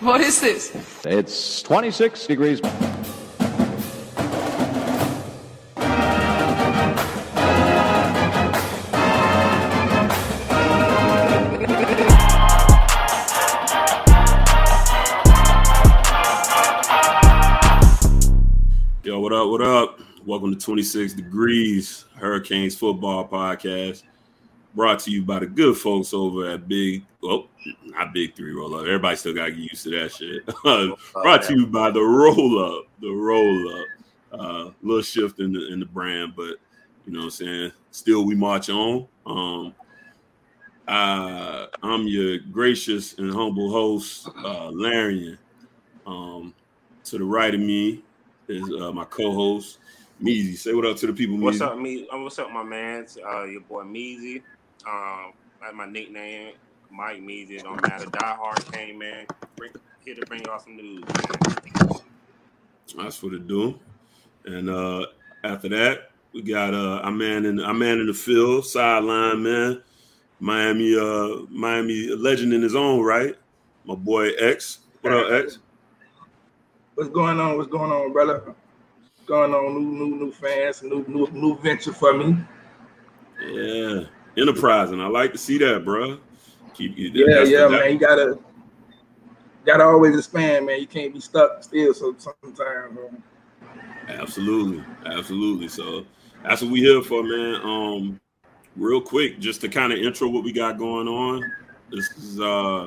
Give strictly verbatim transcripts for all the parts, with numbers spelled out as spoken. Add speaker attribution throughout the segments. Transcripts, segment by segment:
Speaker 1: What is this?
Speaker 2: It's twenty-six degrees.
Speaker 3: Yo, what up, what up? Welcome to twenty-six Degrees, Hurricanes Football Podcast, brought to you by the good folks over at Big, well, not Big Three Roll Up. Everybody still got to get used to that shit. Brought to you by the Roll Up, the Roll Up. Uh, little shift in the in the brand, but you know what I'm saying? Still, we march on. Um, uh, I'm your gracious and humble host, uh, Larian. Um, to the right of me is uh, my co-host, Meezy. Say what up to the people, Meezy.
Speaker 4: What's up, me? What's up, my man? Uh, your boy Meezy. Um, that's my nickname, Mike Meezy. It don't matter. Die Hard came, man. Bring, here to bring y'all some news, man.
Speaker 3: That's what it do. And uh, after that, we got uh, our man in our man in the field, sideline man, Miami, uh, Miami legend in his own right. My boy X. What up, X?
Speaker 5: What's going on? What's going on, brother? What's going on? New, new, new fans, new, new, new venture for me.
Speaker 3: Yeah, enterprising. I like to see that, bro. Keep that,
Speaker 5: yeah,
Speaker 3: that's
Speaker 5: yeah,
Speaker 3: the,
Speaker 5: man. You gotta, gotta always expand, man. You can't be stuck still. So sometimes, man.
Speaker 3: Absolutely, absolutely. So that's what we here for, man. Um, real quick, just to kind of intro what we got going on. This is uh.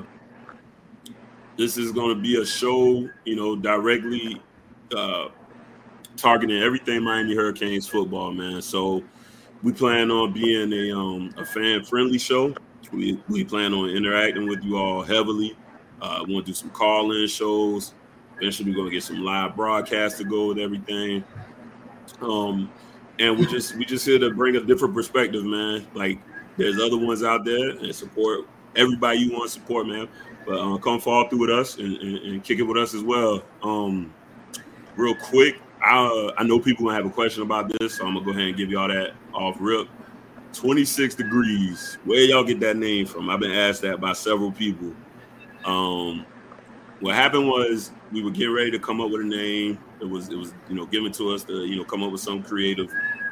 Speaker 3: This is going to be a show, you know, directly uh, targeting everything Miami Hurricanes football, man. So we plan on being a um, a fan-friendly show. We we plan on interacting with you all heavily. Uh, we want to do some call-in shows. Eventually, we're going to get some live broadcasts to go with everything. Um, and we just we just here to bring a different perspective, man. Like there's other ones out there and support everybody you want to support, man. But uh, come fall through with us and, and, and kick it with us as well. Um, real quick, I uh, I know people gonna have a question about this, so I'm gonna go ahead and give y'all that off rip. twenty-six Degrees. Where y'all get that name from? I've been asked that by several people. Um, what happened was we were getting ready to come up with a name. It was it was you know given to us to you know come up with some creative.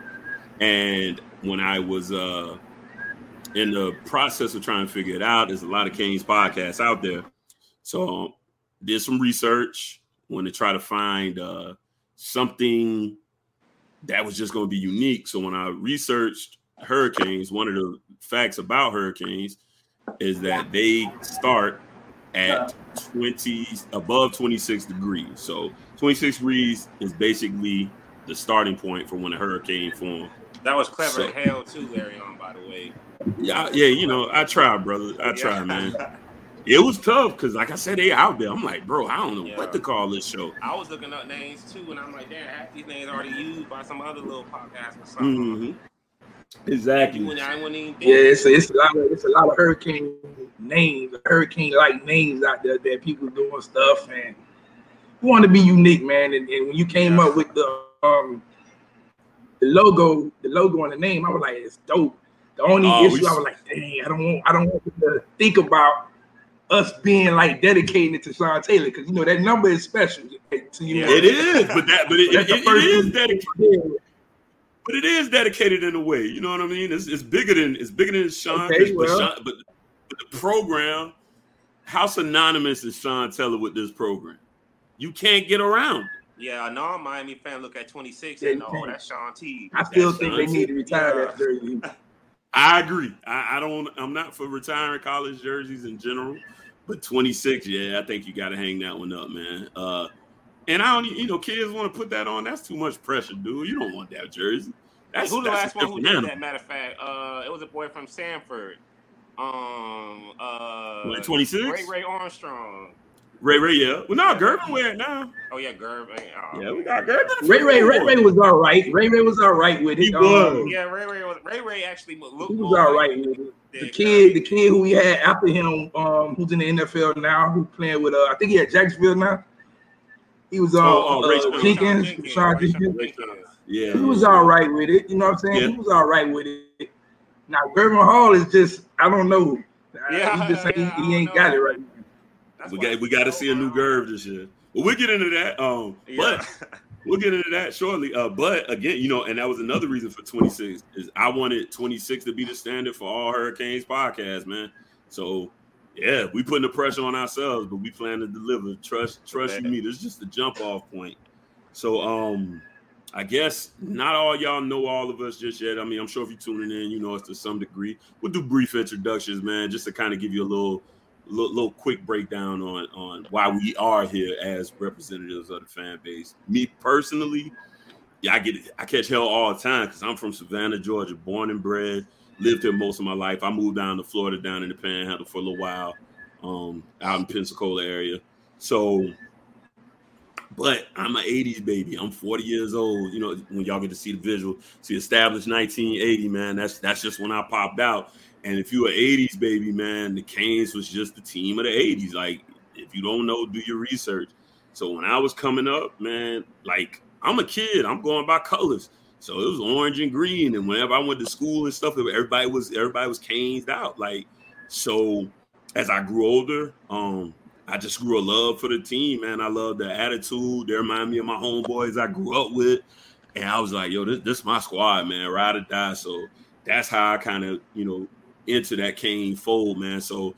Speaker 3: And when I was uh. in the process of trying to figure it out, there's a lot of Canes podcasts out there. So um, did some research, wanted to try to find uh, something that was just going to be unique. So when I researched Hurricanes, one of the facts about Hurricanes is that they start at twenty above twenty-six degrees. So twenty-six degrees is basically the starting point for when a hurricane forms.
Speaker 4: That was clever
Speaker 3: So-
Speaker 4: as hell too, Larry, on by the way.
Speaker 3: Yeah, yeah, you know, I try, brother. I try, yeah. man. It was tough because, like I said, they out there. I'm like, bro, I don't know yeah. what to call this show.
Speaker 4: I was looking up names too, and I'm like, damn, half these names already used by some other little podcast or something.
Speaker 3: Mm-hmm. Exactly.
Speaker 4: You, I wouldn't even think
Speaker 5: yeah, it's a, it's a lot of it's a lot of hurricane names, hurricane-like names out there that people doing stuff, and you want to be unique, man. And, and when you came yeah. up with the um the logo, the logo and the name, I was like, it's dope. The only oh, issue, we... I was like, dang, I don't want, I don't want to think about us being like dedicating it to Sean Taylor because you know that number is special to you.
Speaker 3: Yeah, it is, but that, but it, it, it, it is dedicated. But it is dedicated in a way, you know what I mean? It's, it's bigger than it's bigger than Sean.
Speaker 5: Okay,
Speaker 3: but,
Speaker 5: well.
Speaker 3: Sean but, but the program, how synonymous is Sean Taylor with this program? You can't get around it.
Speaker 4: Yeah, a non-Miami fan look at twenty-six yeah, and oh, that's Sean T.
Speaker 5: I still
Speaker 4: that's
Speaker 5: think
Speaker 4: Sean
Speaker 5: they
Speaker 4: T.
Speaker 5: need to retire
Speaker 4: yeah.
Speaker 5: that jersey.
Speaker 3: I agree. I, I don't. I'm not for retiring college jerseys in general, but twenty-six, yeah, I think you got to hang that one up, man. Uh, and I don't, you know, kids want to put that on. That's too much pressure, dude. You don't want that jersey. That's
Speaker 4: who the
Speaker 3: that's
Speaker 4: last one who did
Speaker 3: animal.
Speaker 4: that? Matter of fact, uh, it was a boy from Sanford. Um, uh,
Speaker 3: what, twenty-six?
Speaker 4: Ray Ray Armstrong.
Speaker 3: Ray Ray, yeah. Well, no, Gervin wear it now.
Speaker 4: Oh yeah, Gervin. Oh,
Speaker 3: yeah, we got Gervin.
Speaker 5: Ray Ray, Ray Ray was all right. Ray Ray was all right with it.
Speaker 3: He was.
Speaker 4: Um, yeah, Ray Ray was. Ray Ray actually looked.
Speaker 5: He was all right with it. The kid, the kid who we had after him, um, who's in the N F L now, who playing with uh, I think he at Jacksonville now. He was on uh,
Speaker 3: oh, oh,
Speaker 5: uh, Jenkins,
Speaker 4: Jenkins,
Speaker 5: Sean
Speaker 4: Ray
Speaker 5: Jenkins.
Speaker 4: Jenkins.
Speaker 3: Yeah,
Speaker 5: he was all right with it. You know what I'm saying?
Speaker 3: Yeah.
Speaker 5: He was all right with it. Now Gervin Hall is just, I don't know.
Speaker 4: Yeah,
Speaker 5: he just
Speaker 4: yeah,
Speaker 5: he, he ain't got it right now.
Speaker 4: That's
Speaker 3: we
Speaker 4: why
Speaker 3: got we got to see a new
Speaker 4: around.
Speaker 3: Gerv this year. Well, we'll get into that. Um,
Speaker 4: Yeah.
Speaker 3: but we'll get into that shortly. Uh, but again, you know, and that was another reason for twenty-six is I wanted twenty-six to be the standard for all Hurricanes podcasts, man. So yeah, we putting the pressure on ourselves, but we plan to deliver. Trust, trust you me. This is just the jump off point. So um, I guess not all y'all know all of us just yet. I mean, I'm sure if you're tuning in, you know us to some degree. We'll do brief introductions, man, just to kind of give you a little. Little, little quick breakdown on, on why we are here as representatives of the fan base. Me personally, yeah, I get it. I catch hell all the time because I'm from Savannah, Georgia, born and bred, lived here most of my life. I moved down to Florida, down in the Panhandle for a little while, um, out in Pensacola area. So, but I'm an eighties baby. I'm forty years old. You know, when y'all get to see the visual, see established nineteen eighty, man. That's that's just when I popped out. And if you're an eighties baby, man, the Canes was just the team of the eighties. Like, if you don't know, do your research. So when I was coming up, man, like, I'm a kid. I'm going by colors. So it was orange and green. And whenever I went to school and stuff, everybody was everybody was Canes out. Like, so as I grew older, um, I just grew a love for the team, man. I love their attitude. They remind me of my homeboys I grew up with. And I was like, yo, this, this is my squad, man, ride or die. So that's how I kind of, you know, into that Cane fold, man. So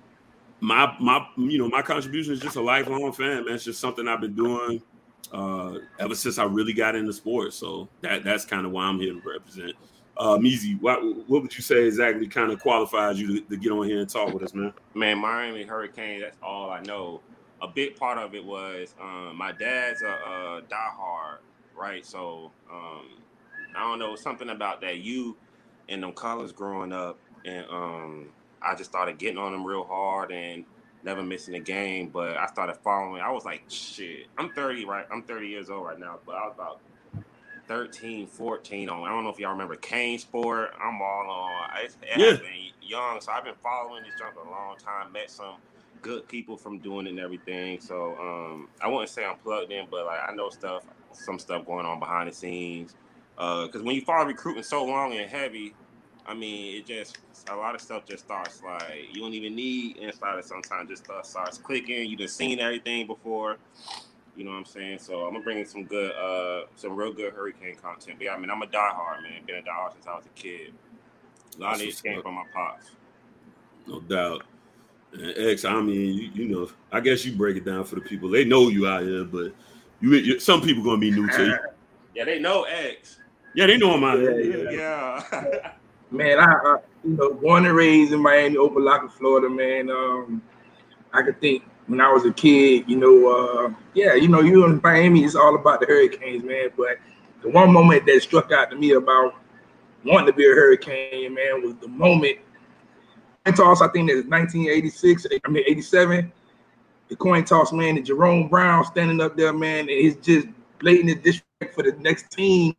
Speaker 3: my my you know my contribution is just a lifelong fan, man. It's just something I've been doing uh ever since I really got into sports. So that that's kind of why I'm here to represent. Uh Meezy, what what would you say exactly kind of qualifies you to, to get on here and talk with us, man?
Speaker 4: Man, Miami Hurricane, that's all I know. A big part of it was um my dad's a, a diehard, right? So um I don't know, something about that you and them colors growing up. And um, I just started getting on them real hard and never missing a game. But I started following. I was like, shit, I'm thirty, right? I'm thirty years old right now. But I was about thirteen, fourteen on. I don't know if y'all remember Cane Sport. I'm all on. It, it
Speaker 3: Yeah.
Speaker 4: has been young. So I've been following this junk a long time. Met some good people from doing it and everything. So um, I wouldn't say I'm plugged in, but like I know stuff, some stuff going on behind the scenes. Because uh, when you follow recruiting so long and heavy, I mean, it just, a lot of stuff just starts like, you don't even need insiders sometimes, just stuff starts clicking. You've been seen everything before, you know what I'm saying? So I'm going to bring in some good, uh, some real good Hurricane content. But yeah, I mean, I'm a diehard, man. Been a diehard since I was a kid. A lot of this came from my pops.
Speaker 3: No doubt. And X, I mean, you, you know, I guess you break it down for the people. They know you out here, but you, you some people going to be new to you.
Speaker 4: Yeah, they know X.
Speaker 3: Yeah, they know I'm out
Speaker 5: Yeah,
Speaker 3: here.
Speaker 4: Yeah. yeah.
Speaker 5: Man, I, I you know, born and raised in Miami, Opelika, Florida, man. Um, I could think when I was a kid, you know, uh, yeah, you know, you in Miami, it's all about the Hurricanes, man. But the one moment that struck out to me about wanting to be a Hurricane, man, was the moment. Coin toss, I think that's nineteen eighty-six, I mean eighty-seven. The coin toss, man, and Jerome Brown standing up there, man, and he's just blatant disrespect for the next team.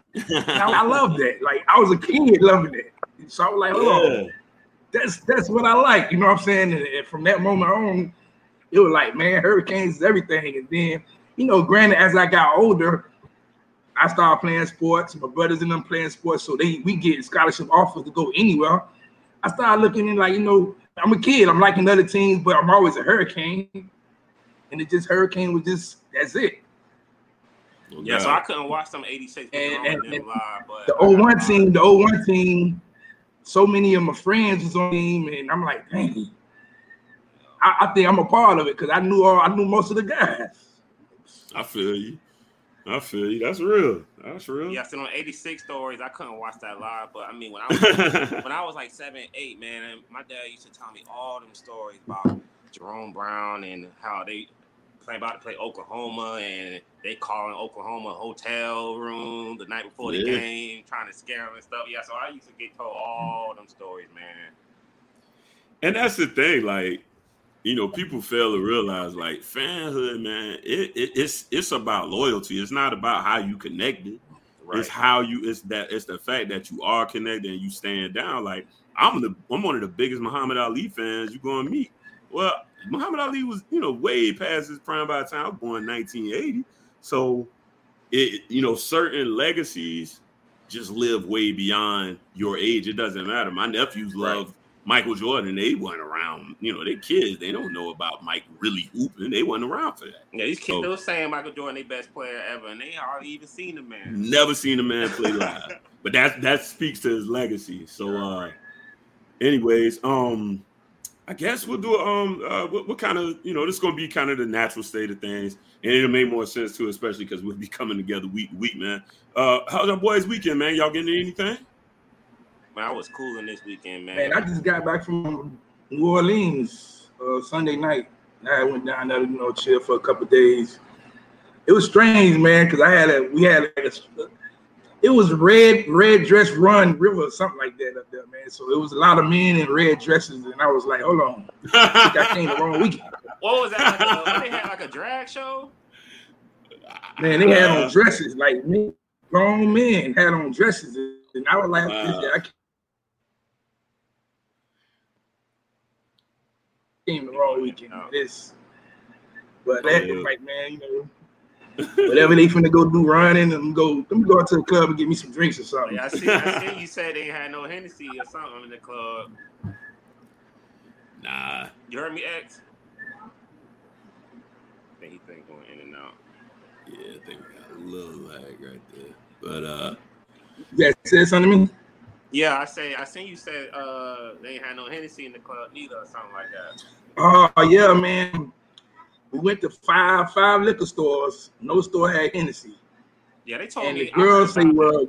Speaker 5: I, I love that. Like I was a kid loving it. So I was like, hold
Speaker 3: Yeah.
Speaker 5: on. That's that's what I like. You know what I'm saying? And, and from that moment on, it was like, man, Hurricanes is everything. And then, you know, granted, as I got older, I started playing sports. My brothers and them playing sports, so they we get scholarship offers to go anywhere. I started looking in like, you know, I'm a kid. I'm liking other teams, but I'm always a Hurricane. And it just Hurricane was just that's it.
Speaker 4: Yeah, so I couldn't watch some eighty-six
Speaker 5: And, and, and
Speaker 4: live, but
Speaker 5: the oh one team, the oh one team, so many of my friends was on the team, and I'm like, dang, I, I think I'm a part of it because I knew all I knew most of the guys.
Speaker 3: I feel you. I feel you. That's real. That's real.
Speaker 4: Yeah, so on eighty-six stories, I couldn't watch that live, but I mean, when I was when I was like seven, eight, man, my dad used to tell me all them stories about Jerome Brown and how they play about to play Oklahoma and they calling Oklahoma hotel room the night before the
Speaker 3: Yeah.
Speaker 4: game, trying to scare them and stuff. Yeah, so I used to get told all them stories, man.
Speaker 3: And that's the thing, like, you know, people fail to realize, like, fanhood, man, it, it it's it's about loyalty. It's not about how you connected.
Speaker 4: Right.
Speaker 3: It's how you. It's that. It's the fact that you are connected and you stand down. Like, I'm the. I'm one of the biggest Muhammad Ali fans you're gonna meet. Well, Muhammad Ali was, you know, way past his prime by the time I was born in nineteen eighty. So, it you know, certain legacies just live way beyond your age. It doesn't matter. My nephews love.
Speaker 4: Right.
Speaker 3: Michael Jordan, they weren't around. You know, they kids. They don't know about Mike really hooping. They weren't around for that.
Speaker 4: Yeah, these kids
Speaker 3: So,
Speaker 4: still saying Michael Jordan their best player ever, and they hardly even seen the man.
Speaker 3: Never seen a man play live. But that that speaks to his legacy. So, uh, anyways, um, I guess we'll do um, uh, what, what kind of you know this is going to be kind of the natural state of things, and it'll make more sense too, especially because we'll be coming together week to week, man. Uh, how's our boys' weekend, man? Y'all getting anything?
Speaker 4: Man, I was cooling this weekend, man.
Speaker 5: Man, I just got back from New Orleans uh, Sunday night. I went down there, you know, chill for a couple of days. It was strange, man, because I had a we had like a, it was red red dress run river or something like that up there, man. So it was a lot of men in red dresses, and I was like, hold on, I think I came the wrong weekend.
Speaker 4: What was that? Like a, they had like a drag show.
Speaker 5: Man, they had on dresses like me, grown men had on dresses, and I was like,
Speaker 3: Wow.
Speaker 5: I came the wrong weekend. This, but that
Speaker 3: Yeah.
Speaker 5: was like, man, you know. Whatever they finna go do running and go, let me go out to the club and get me some drinks or something.
Speaker 4: Yeah, I see. I see you said they had no Hennessy or something in the club.
Speaker 3: Nah.
Speaker 4: You heard me, X? I think he think going in and out.
Speaker 3: Yeah, I think we got a little lag right there. But uh,
Speaker 5: You guys said something to me?
Speaker 4: Yeah, I say I seen you said uh they ain't had no Hennessy in the club neither or something like that.
Speaker 5: Oh yeah, man. We went to five five liquor stores. No store had Hennessy.
Speaker 4: Yeah, they told
Speaker 5: And
Speaker 4: me.
Speaker 5: the girl
Speaker 4: I heard
Speaker 5: say,
Speaker 4: about
Speaker 5: well,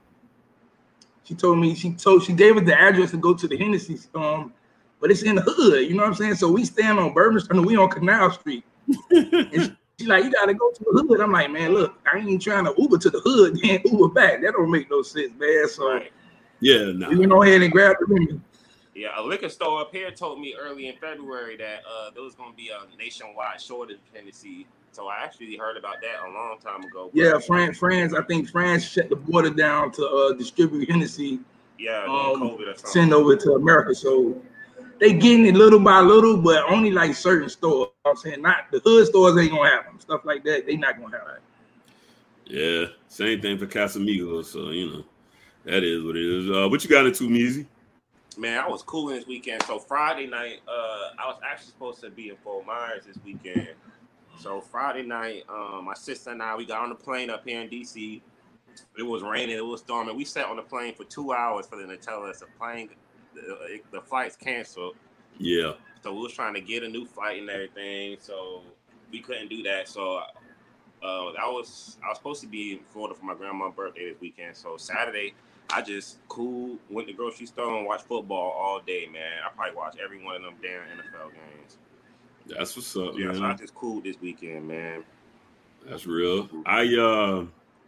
Speaker 5: she told me she told she gave us the address to go to the Hennessy um, but it's in the hood. You know what I'm saying? So we stand on Bourbon Street, we on Canal Street. And she's like, you gotta go to the hood. I'm like, man, look, I ain't trying to Uber to the hood, then Uber back. That don't make no sense, man. So
Speaker 4: right.
Speaker 3: yeah, nah.
Speaker 5: we went on ahead and grabbed the remedy.
Speaker 4: Yeah, a liquor store up here told me early in February that uh, there was going to be a nationwide shortage of Hennessy. So I actually heard about that a long time ago.
Speaker 5: Yeah, France, France, I think France shut the border down to uh, distribute Hennessy,
Speaker 4: Yeah,
Speaker 5: um,
Speaker 4: COVID or something.
Speaker 5: send over to America. So they getting it little by little, but only like certain stores. I'm saying not the hood stores ain't gonna have them. Stuff like that, they not gonna have it.
Speaker 3: Yeah, same thing for Casamigos. So you know, that is what it is. Uh, what you got into, Meezy?
Speaker 4: Man, I was cooling this weekend. So Friday night, uh, I was actually supposed to be in Fort Myers this weekend. So Friday night, um, my sister and I, we got on the plane up here in D C. It was raining, it was storming. We sat on the plane for two hours for them to tell us the plane, the, the flight's canceled.
Speaker 3: Yeah.
Speaker 4: So we was trying to get a new flight and everything. So we couldn't do that. So uh, I was I was supposed to be in Florida for my grandma's birthday this weekend. So Saturday, I just cool went to the grocery store and watched football all day, man. I probably watched every one of them damn N F L games.
Speaker 3: That's what's up,
Speaker 4: Yeah,
Speaker 3: man.
Speaker 4: so I just cool this weekend, man.
Speaker 3: That's real. I uh,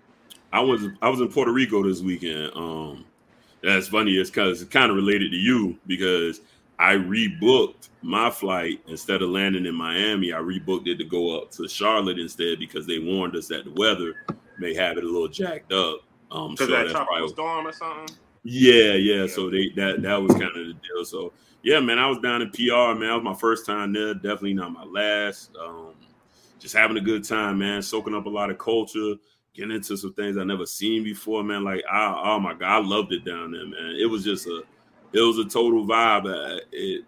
Speaker 3: I was I was in Puerto Rico this weekend. Um, that's funny. It's because it's kind of related to you because I rebooked my flight instead of landing in Miami. I rebooked it to go up to Charlotte instead because they warned us that the weather may have it a little jacked up. Um, so
Speaker 4: Because that
Speaker 3: that's
Speaker 4: tropical
Speaker 3: probably
Speaker 4: storm or something.
Speaker 3: yeah, yeah. So they that that was kind of the deal. So yeah, man, I was down in P R, man. That was my first time there. Definitely not my last. Um, just having a good time, man. Soaking up a lot of culture, getting into some things I never seen before, man. Like, I, oh my god, I loved it down there, man. It was just a, it was a total vibe. Uh, It,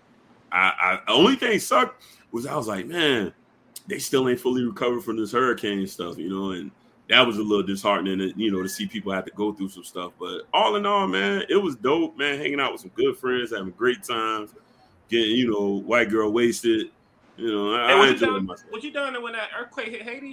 Speaker 3: I, I, the only thing sucked was I was like, man, they still ain't fully recovered from this hurricane stuff, you know, and that was a little disheartening, you know, to see people have to go through some stuff. But all in all, man, it was dope, man. Hanging out with some good friends, having great times, getting, you know, white girl wasted. You know, I,
Speaker 4: Hey,
Speaker 3: I
Speaker 4: what, you
Speaker 3: enjoyed
Speaker 4: done,
Speaker 3: myself.
Speaker 4: what you done when that earthquake hit Haiti?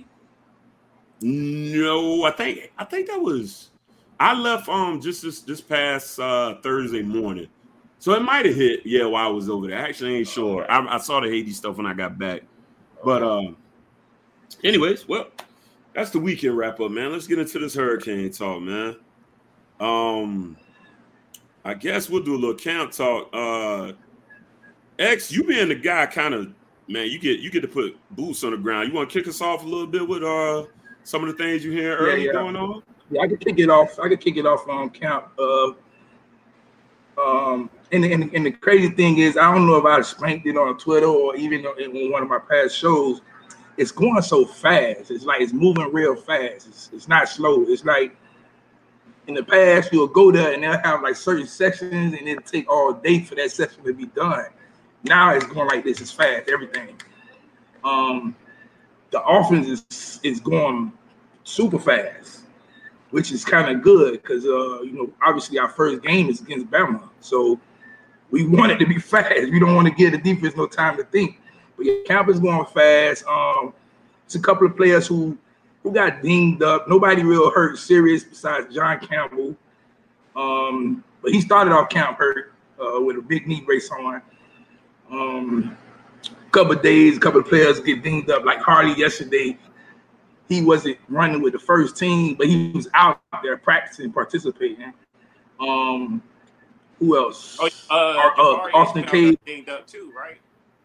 Speaker 3: No, I think I think that was I left um just this this past uh, Thursday morning, so it might have hit yeah while I was over there. I actually ain't sure. I, I saw the Haiti stuff when I got back, but um, anyways, well. That's the weekend wrap up, man. Let's get into this hurricane talk, man. Um, I guess we'll do a little camp talk. Uh, X, you being the guy, kind of man, you get you get to put boots on the ground. You want to kick us off a little bit with uh some of the things you hear early
Speaker 5: yeah.
Speaker 3: going on?
Speaker 5: Yeah, I could kick it off. I could kick it off on count. Uh, um, and, and and the crazy thing is, I don't know if I spanked it on Twitter or even in one of my past shows. It's going so fast. It's like it's moving real fast. It's, it's not slow. It's like in the past, you'll go there and they'll have like certain sections, and it'll take all day for that section to be done. Now it's going like this. It's fast, everything. Um, the offense is is going super fast, which is kind of good because uh, you know, obviously our first game is against Bama, so we want it to be fast. We don't want to give the defense no time to think. But yeah, camp is going fast. Um, it's a couple of players who who got dinged up. Nobody real hurt serious besides John Campbell. Um, but he started off camp hurt uh, with a big knee brace on. Um, a couple of days, a couple of players get dinged up. Like Harley yesterday, he wasn't running with the first team, but he was out there practicing, participating. Um, who else?
Speaker 4: Oh, uh,
Speaker 5: Ar- uh, Austin Cade
Speaker 4: dinged up too, right?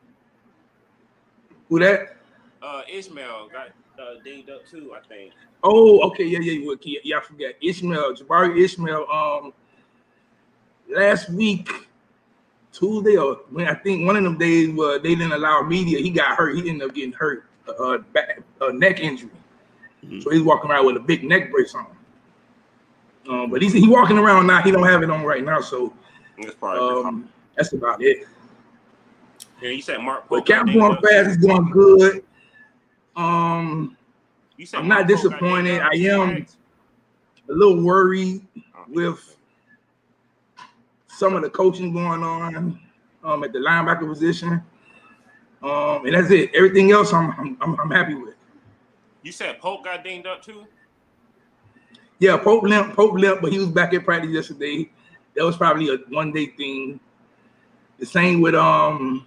Speaker 5: Who that?
Speaker 4: Uh, Ishmael got uh, dinged up too, I think.
Speaker 5: Oh, okay, yeah, yeah, yeah, yeah. I forgot Ishmael, Jabari Ishmael. Um, last week, Tuesday or when I think one of them days where they didn't allow media, he got hurt. He ended up getting hurt, uh, back, uh neck injury. Mm-hmm. So he's walking around with a big neck brace on. Um, but he's he walking around now. He don't have it on right now, so
Speaker 4: that's probably
Speaker 5: um, that's about it.
Speaker 4: Yeah, you said Mark.
Speaker 5: But camp going fast. It's going good. Um,
Speaker 4: you said
Speaker 5: I'm not disappointed. I am a little worried with some of the coaching going on um, at the linebacker position. Um, and that's it. Everything else, I'm I'm I'm happy with.
Speaker 4: You said Pope got dinged up too?
Speaker 5: Yeah, Pope limp, Pope limp, but he was back at practice yesterday. That was probably a one day thing. The same with um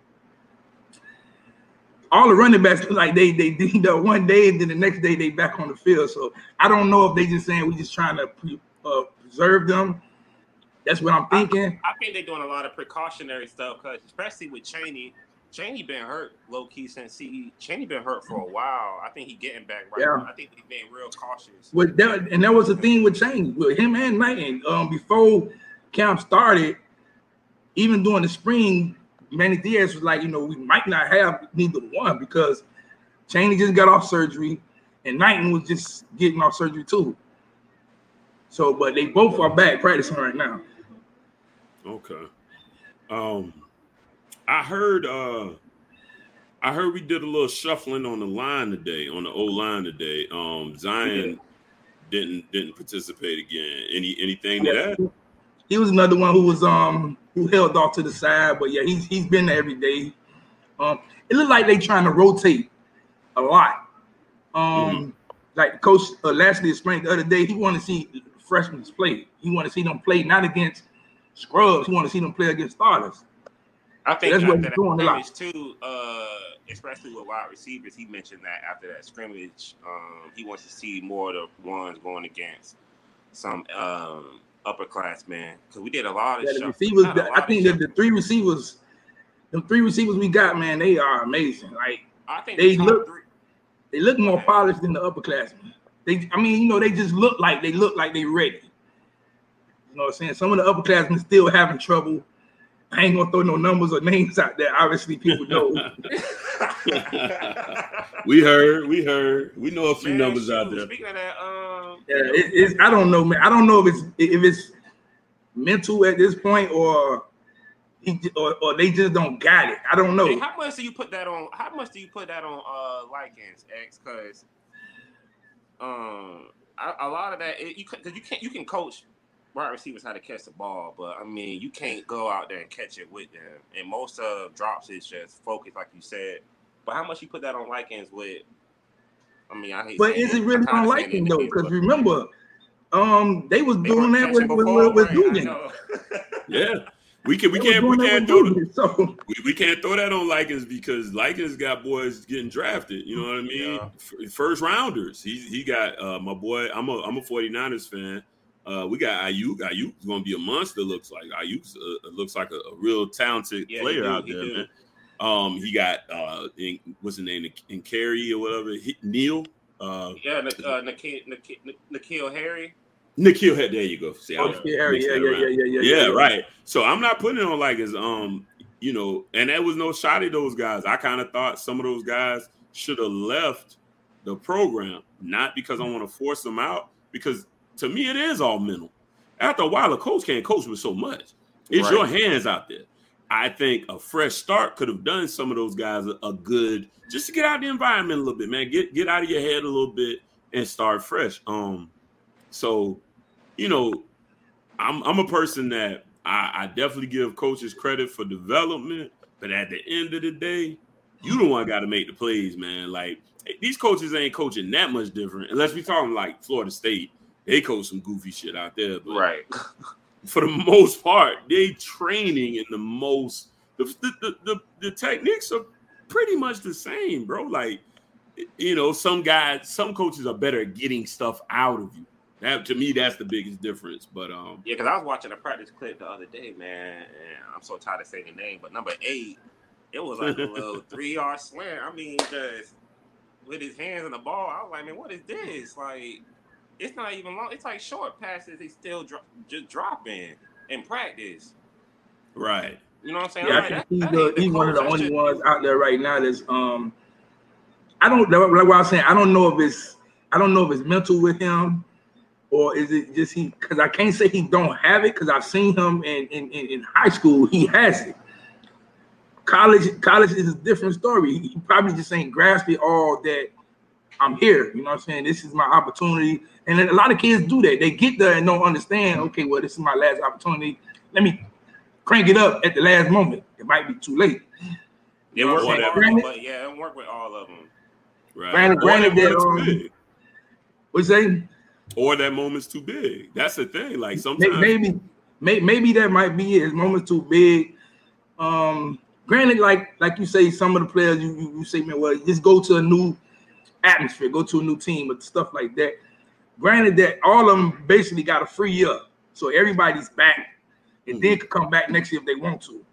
Speaker 5: all the running backs, like they they dinged up one day and then the next day they back on the field. So I don't know if they just saying we just trying to pre, uh, preserve them. That's what I'm thinking.
Speaker 4: I, I think they're doing a lot of precautionary stuff because especially with Chaney. Chaney been hurt low key since he Chaney been hurt for a while. I think he getting back right
Speaker 5: yeah.
Speaker 4: now. I think he's being real cautious.
Speaker 5: With that, and that was the thing with Chaney, with him and Knighton. Um, before camp started, even during the spring, Manny Diaz was like, you know, we might not have neither one because Chaney just got off surgery, and Knighton was just getting off surgery too. So, but they both are back practicing right now.
Speaker 3: Okay. Um. I heard uh I heard we did a little shuffling on the line today, on the O line today. Um Zion yeah. didn't didn't participate again. Any anything
Speaker 5: yeah.
Speaker 3: to that?
Speaker 5: He was another one who was um who held off to the side, but yeah, he's he's been there every day. Um it looked like they trying to rotate a lot. Um mm-hmm. Like Coach uh, Lashley explained the other day, he wanted to see freshmen play. He wanted to see them play not against scrubs, he wanted to see them play against starters.
Speaker 4: I think
Speaker 5: that's
Speaker 4: after
Speaker 5: what
Speaker 4: that
Speaker 5: doing
Speaker 4: scrimmage too, uh, especially with wide receivers, he mentioned that after that scrimmage, um, he wants to see more of the ones going against some um, upperclassmen because we did a lot of
Speaker 5: yeah,
Speaker 4: stuff.
Speaker 5: Receivers, I think that the three receivers, the three receivers we got, man, they are amazing. Like
Speaker 4: I think
Speaker 5: they
Speaker 4: the
Speaker 5: look,
Speaker 4: three.
Speaker 5: they look more polished than the upperclassmen. They, I mean, you know, they just look like they look like they ready. You know what I'm saying? Some of the upperclassmen still having trouble. I ain't gonna throw no numbers or names out there. Obviously, people know.
Speaker 3: we heard, we heard, we know a few man, numbers shoot, out there.
Speaker 4: Speaking of that, um,
Speaker 5: yeah, it, it's I don't know, man. I don't know if it's if it's mental at this point or he or, or they just don't got it. I don't know.
Speaker 4: Hey, how much do you put that on? How much do you put that on? Uh, Likens X, because um, a, a lot of that it, you because you can't you can coach wide receivers how to catch the ball, but I mean, you can't go out there and catch it with them. And most of drops is just focus, like you said. But how much you put that on Likens with? I mean, I hate.
Speaker 5: But is it really on Likens though? Because remember, um, they was
Speaker 4: they
Speaker 5: doing that with with, with, with Dugan.
Speaker 3: Yeah, we can we
Speaker 5: they
Speaker 3: can't we can't throw
Speaker 5: Dugan, so.
Speaker 3: we, we can't throw that on Likens because Likens got boys getting drafted. You know what I mean? Yeah. First rounders. He he got uh, my boy. I'm a I'm a 49ers fan. Uh, we got Ayuk. Ayuk's going to be a monster. Looks like Ayuk uh, looks like a, a real talented yeah, player do, out there, man. Um, he got uh, in, what's his name, in Carey or whatever. He, Neil. Uh,
Speaker 4: yeah, uh, Nikhil, Nikhil, Nikhil Harry.
Speaker 3: Nikhil Harry. There you go. See,
Speaker 5: oh, yeah, Harry. Yeah, yeah, yeah, yeah, yeah,
Speaker 3: yeah,
Speaker 5: yeah.
Speaker 3: Right. So I'm not putting it on like as um, you know, and there was no shot at those guys. I kind of thought some of those guys should have left the program, not because I want to force them out, because to me, it is all mental. After a while, a coach can't coach with so much. It's
Speaker 4: Right.
Speaker 3: your hands out there. I think a fresh start could have done some of those guys a, a good, just to get out of the environment a little bit, man. Get get out of your head a little bit and start fresh. Um, so, you know, I'm I'm a person that I, I definitely give coaches credit for development, but at the end of the day, you the one got to make the plays, man. Like, these coaches ain't coaching that much different, unless we talking like Florida State. They coach some goofy shit out there, but
Speaker 4: Right.
Speaker 3: for the most part, they training in the most the the, the the the techniques are pretty much the same, bro. Like, you know, some guys, some coaches are better at getting stuff out of you. That, to me, that's the biggest difference. But um,
Speaker 4: Yeah, because I was watching a practice clip the other day, man, and I'm so tired of saying the name, but number eight, it was like a little three-yard slant. I mean, just with his hands on the ball, I was like, man, what is this? Like, it's not even long. It's like short passes. He's still dro- just dropping in practice.
Speaker 3: right,
Speaker 4: You know what I'm saying?
Speaker 5: Yeah,
Speaker 4: I'm
Speaker 5: I
Speaker 4: like,
Speaker 5: think
Speaker 4: that-
Speaker 5: he's,
Speaker 4: that
Speaker 5: the,
Speaker 4: ain't the
Speaker 5: he's one of the
Speaker 4: coach. That's
Speaker 5: only
Speaker 4: just-
Speaker 5: ones out there right now that's um I don't like what I was saying, I don't know if it's I don't know if it's mental with him or is it just he because I can't say he don't have it because I've seen him in, in, in, in high school, he has it. College, college is a different story. He probably just ain't grasped it all that I'm here. You know what I'm saying? This is my opportunity. And then a lot of kids do that. They get there and don't understand, okay, well, this is my last opportunity. Let me crank it up at the last moment. It might be too late.
Speaker 4: It worked with
Speaker 3: Whatever.
Speaker 4: all of them, but yeah, it worked with all of them.
Speaker 3: right.
Speaker 5: Granted-
Speaker 3: Or
Speaker 5: granted
Speaker 3: that
Speaker 5: that,
Speaker 3: moment's
Speaker 5: um,
Speaker 3: big.
Speaker 5: What you say?
Speaker 3: Or that moment's too big. That's the thing. Like,
Speaker 5: May-
Speaker 3: sometimes,
Speaker 5: Maybe, may- maybe that might be it. His moment's too big. Um, granted, like like you say, some of the players you, you you say, man, well, just go to a new atmosphere, go to a new team, but stuff like that. Granted that all of them basically got a free year, so everybody's back, and then could come back next year if they want to.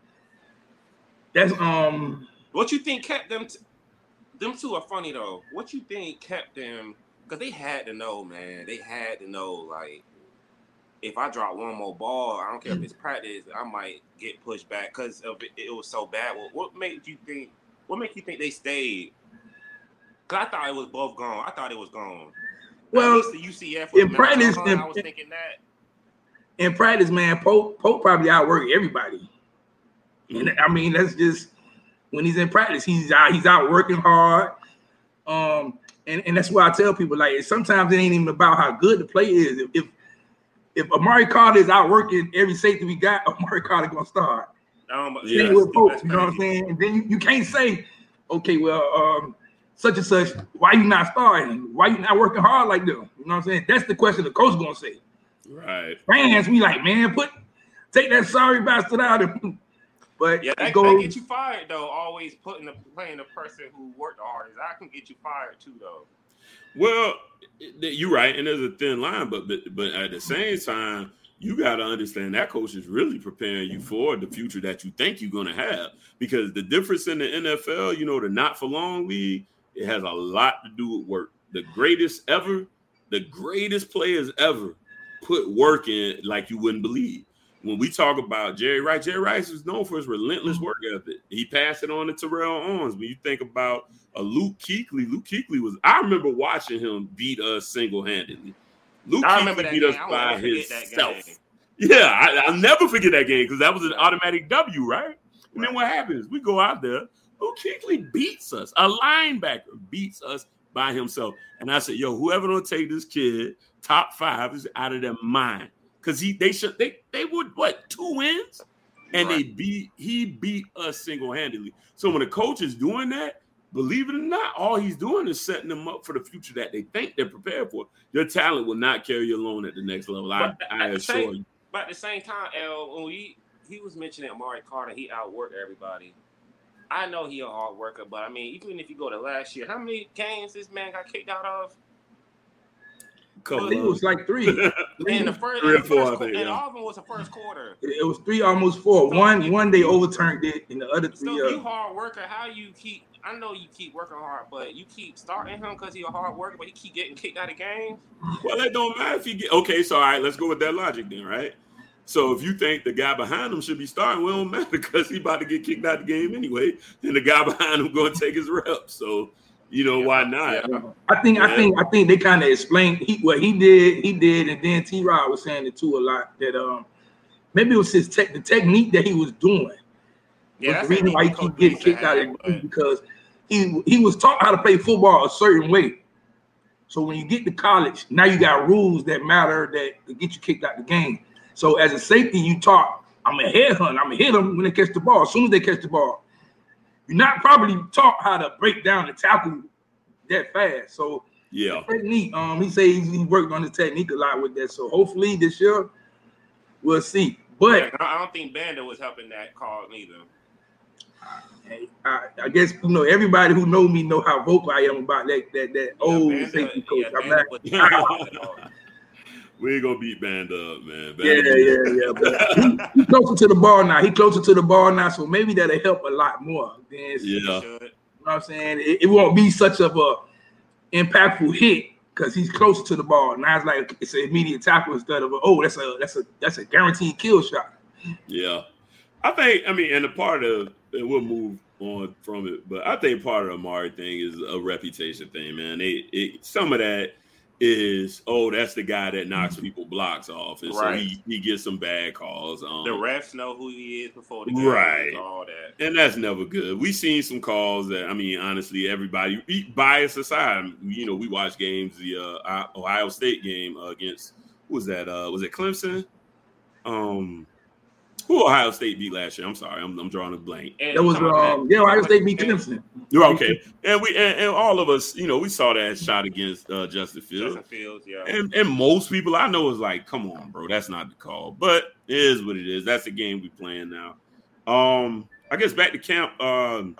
Speaker 5: That's um.
Speaker 4: What you think kept them? T- them two are funny though. What you think kept them? Because they had to know, man. They had to know, like, if I drop one more ball, I don't care if it's practice, I might get pushed back because of it, it was so bad. Well, what made you think? What made you think they stayed? Because I thought it was both gone. I thought it was gone.
Speaker 5: Well,
Speaker 4: At least the U C F was
Speaker 5: in practice,
Speaker 4: Hunt,
Speaker 5: in-
Speaker 4: I was thinking that.
Speaker 5: in practice, man, Pope Pope probably outworked everybody. And I mean, that's just when he's in practice, he's out, he's out working hard. Um, and, and that's why I tell people, like, sometimes it ain't even about how good the play is. If if, if Amari Carter is out working every safety we got, Amari Carter gonna start.
Speaker 4: Um, but
Speaker 3: Yeah.
Speaker 5: Same with Pope,
Speaker 4: that's
Speaker 5: you know what I'm
Speaker 4: crazy.
Speaker 5: saying? And then you, you can't say, okay, well, um, such and such, why you not starting? Why you not working hard like them? You know what I'm saying? That's the question the coach gonna say.
Speaker 3: right.
Speaker 5: Fans, we like, man, put take that sorry bastard out of him. But
Speaker 4: Yeah,
Speaker 5: it
Speaker 4: that,
Speaker 5: goes,
Speaker 4: that get you fired though. Always putting the playing the person who worked the hardest. I can get you fired too though.
Speaker 3: Well, you're right, and there's a thin line, but but, but at the same time, you got to understand that coach is really preparing you for the future that you think you're going to have. Because the difference in the N F L, you know, the not for long league, it has a lot to do with work. The greatest ever, the greatest players ever put work in like you wouldn't believe. When we talk about Jerry Rice, Jerry Rice is known for his relentless work ethic. He passed it on to Terrell Owens. When you think about a Luke Kuechly, Luke Kuechly was, I remember watching him beat us single-handedly. Luke
Speaker 4: I remember
Speaker 3: Kuechly
Speaker 4: that
Speaker 3: beat
Speaker 4: game.
Speaker 3: us
Speaker 4: I will
Speaker 3: by
Speaker 4: never forget that
Speaker 3: himself.
Speaker 4: game.
Speaker 3: Yeah, I, I'll never forget that game because that was an automatic W, right? And then what happens? We go out there. Luke Kuechly beats us. A linebacker beats us by himself. And I said, yo, whoever don't take this kid top five is out of their mind. Because he they should they they would what two wins? And
Speaker 4: Right.
Speaker 3: they beat he beat us single-handedly. So when a coach is doing that, believe it or not, all he's doing is setting them up for the future that they think they're prepared for. Your talent will not carry you alone at the next level. I,
Speaker 4: But
Speaker 3: I
Speaker 4: at the
Speaker 3: assure
Speaker 4: same-
Speaker 3: you.
Speaker 4: But at the same time, L, when he he was mentioning Amari Carter, he outworked everybody. I know he a hard worker, but I mean, even if you go to last year, how many games this man got kicked out of?
Speaker 5: I think it was like three. Three.
Speaker 4: In the first,
Speaker 3: Three
Speaker 4: in
Speaker 3: or
Speaker 4: the
Speaker 3: four,
Speaker 4: first
Speaker 3: I think,
Speaker 4: qu- and
Speaker 3: yeah.
Speaker 4: all of them was the first quarter.
Speaker 5: It was three, almost four. One, one they overturned it, and the other
Speaker 4: So
Speaker 5: three.
Speaker 4: if you
Speaker 5: Uh,
Speaker 4: hard worker, how you keep? I know you keep working hard, but you keep starting him because he a hard worker, but he keep getting kicked out of games.
Speaker 3: Well, it don't matter if you get okay. So all right, let's go with that logic then, right? So if you think the guy behind him should be starting, well, it don't matter because he about to get kicked out of the game anyway, and the guy behind him going to take his reps. So You know
Speaker 4: Yeah.
Speaker 3: why not?
Speaker 4: Yeah.
Speaker 5: I think
Speaker 3: Yeah.
Speaker 5: I think I think they kind of explained he, what he did. He did, and then T. Rod was saying it too a lot that um maybe it was his tech, the technique that he was doing.
Speaker 4: Yeah,
Speaker 5: was
Speaker 4: that's
Speaker 5: the reason
Speaker 4: a
Speaker 5: why he
Speaker 4: neat
Speaker 5: keep
Speaker 4: coach
Speaker 5: getting
Speaker 4: needs to
Speaker 5: kicked out of
Speaker 4: have,
Speaker 5: the league
Speaker 4: but-
Speaker 5: because he he was taught how to play football a certain way. So when you get to college, now you got rules that matter that could get you kicked out the game. So as a safety, you taught, I'm a headhunt, I'm gonna hit them when they catch the ball. As soon as they catch the ball, you're not probably taught how to break down the tackle that fast. So
Speaker 3: Yeah.
Speaker 5: technique, um, he says he worked on his technique a lot with that. So hopefully this year we'll see. But
Speaker 4: Yeah, I don't think Banda was helping that call neither.
Speaker 5: Hey, I, I guess you know everybody who know me know how vocal I am about that that that
Speaker 4: Yeah,
Speaker 5: old
Speaker 4: Banda-
Speaker 5: safety coach.
Speaker 4: yeah,
Speaker 5: I'm
Speaker 4: Banda
Speaker 5: not,
Speaker 4: was-
Speaker 3: We ain't gonna beat Banda up, man.
Speaker 5: yeah,
Speaker 3: Banda
Speaker 5: yeah, yeah. But he, he closer to the ball now. He closer to the ball now, so maybe that'll help a lot more. Then,
Speaker 3: Yeah.
Speaker 5: you know
Speaker 4: Should.
Speaker 5: what I'm saying? It, it won't be such of a impactful hit because he's closer to the ball. Now it's like it's an immediate tackle instead of a, oh, that's a that's a that's a guaranteed kill shot.
Speaker 3: Yeah. I think, I mean, and the part of, and we'll move on from it, but I think part of the Amari thing is a reputation thing, man. It, it some of that is, oh, that's the guy that knocks people blocks off, and
Speaker 4: Right.
Speaker 3: so he, he gets some bad calls. Um,
Speaker 4: The refs know who he is before the game,
Speaker 3: Right.
Speaker 4: all that.
Speaker 3: and that's never good. We've seen some calls that, I mean, honestly, everybody, bias aside, you know, we watch games, the uh, Ohio State game uh, against, who was that? Uh, was it Clemson? Um, who Ohio State beat last year? I'm sorry, I'm, I'm drawing a blank.
Speaker 4: And
Speaker 5: That was
Speaker 4: come on,
Speaker 5: um
Speaker 4: man.
Speaker 5: yeah, Ohio State beat Clemson.
Speaker 3: You're okay, and we and, and all of us, you know, we saw that shot against uh, Justin Fields,
Speaker 4: Justin Fields, yeah.
Speaker 3: and and most people I know is like, come on, bro, that's not the call, but it is what it is. That's the game we playing now. Um, I guess back to camp. Um,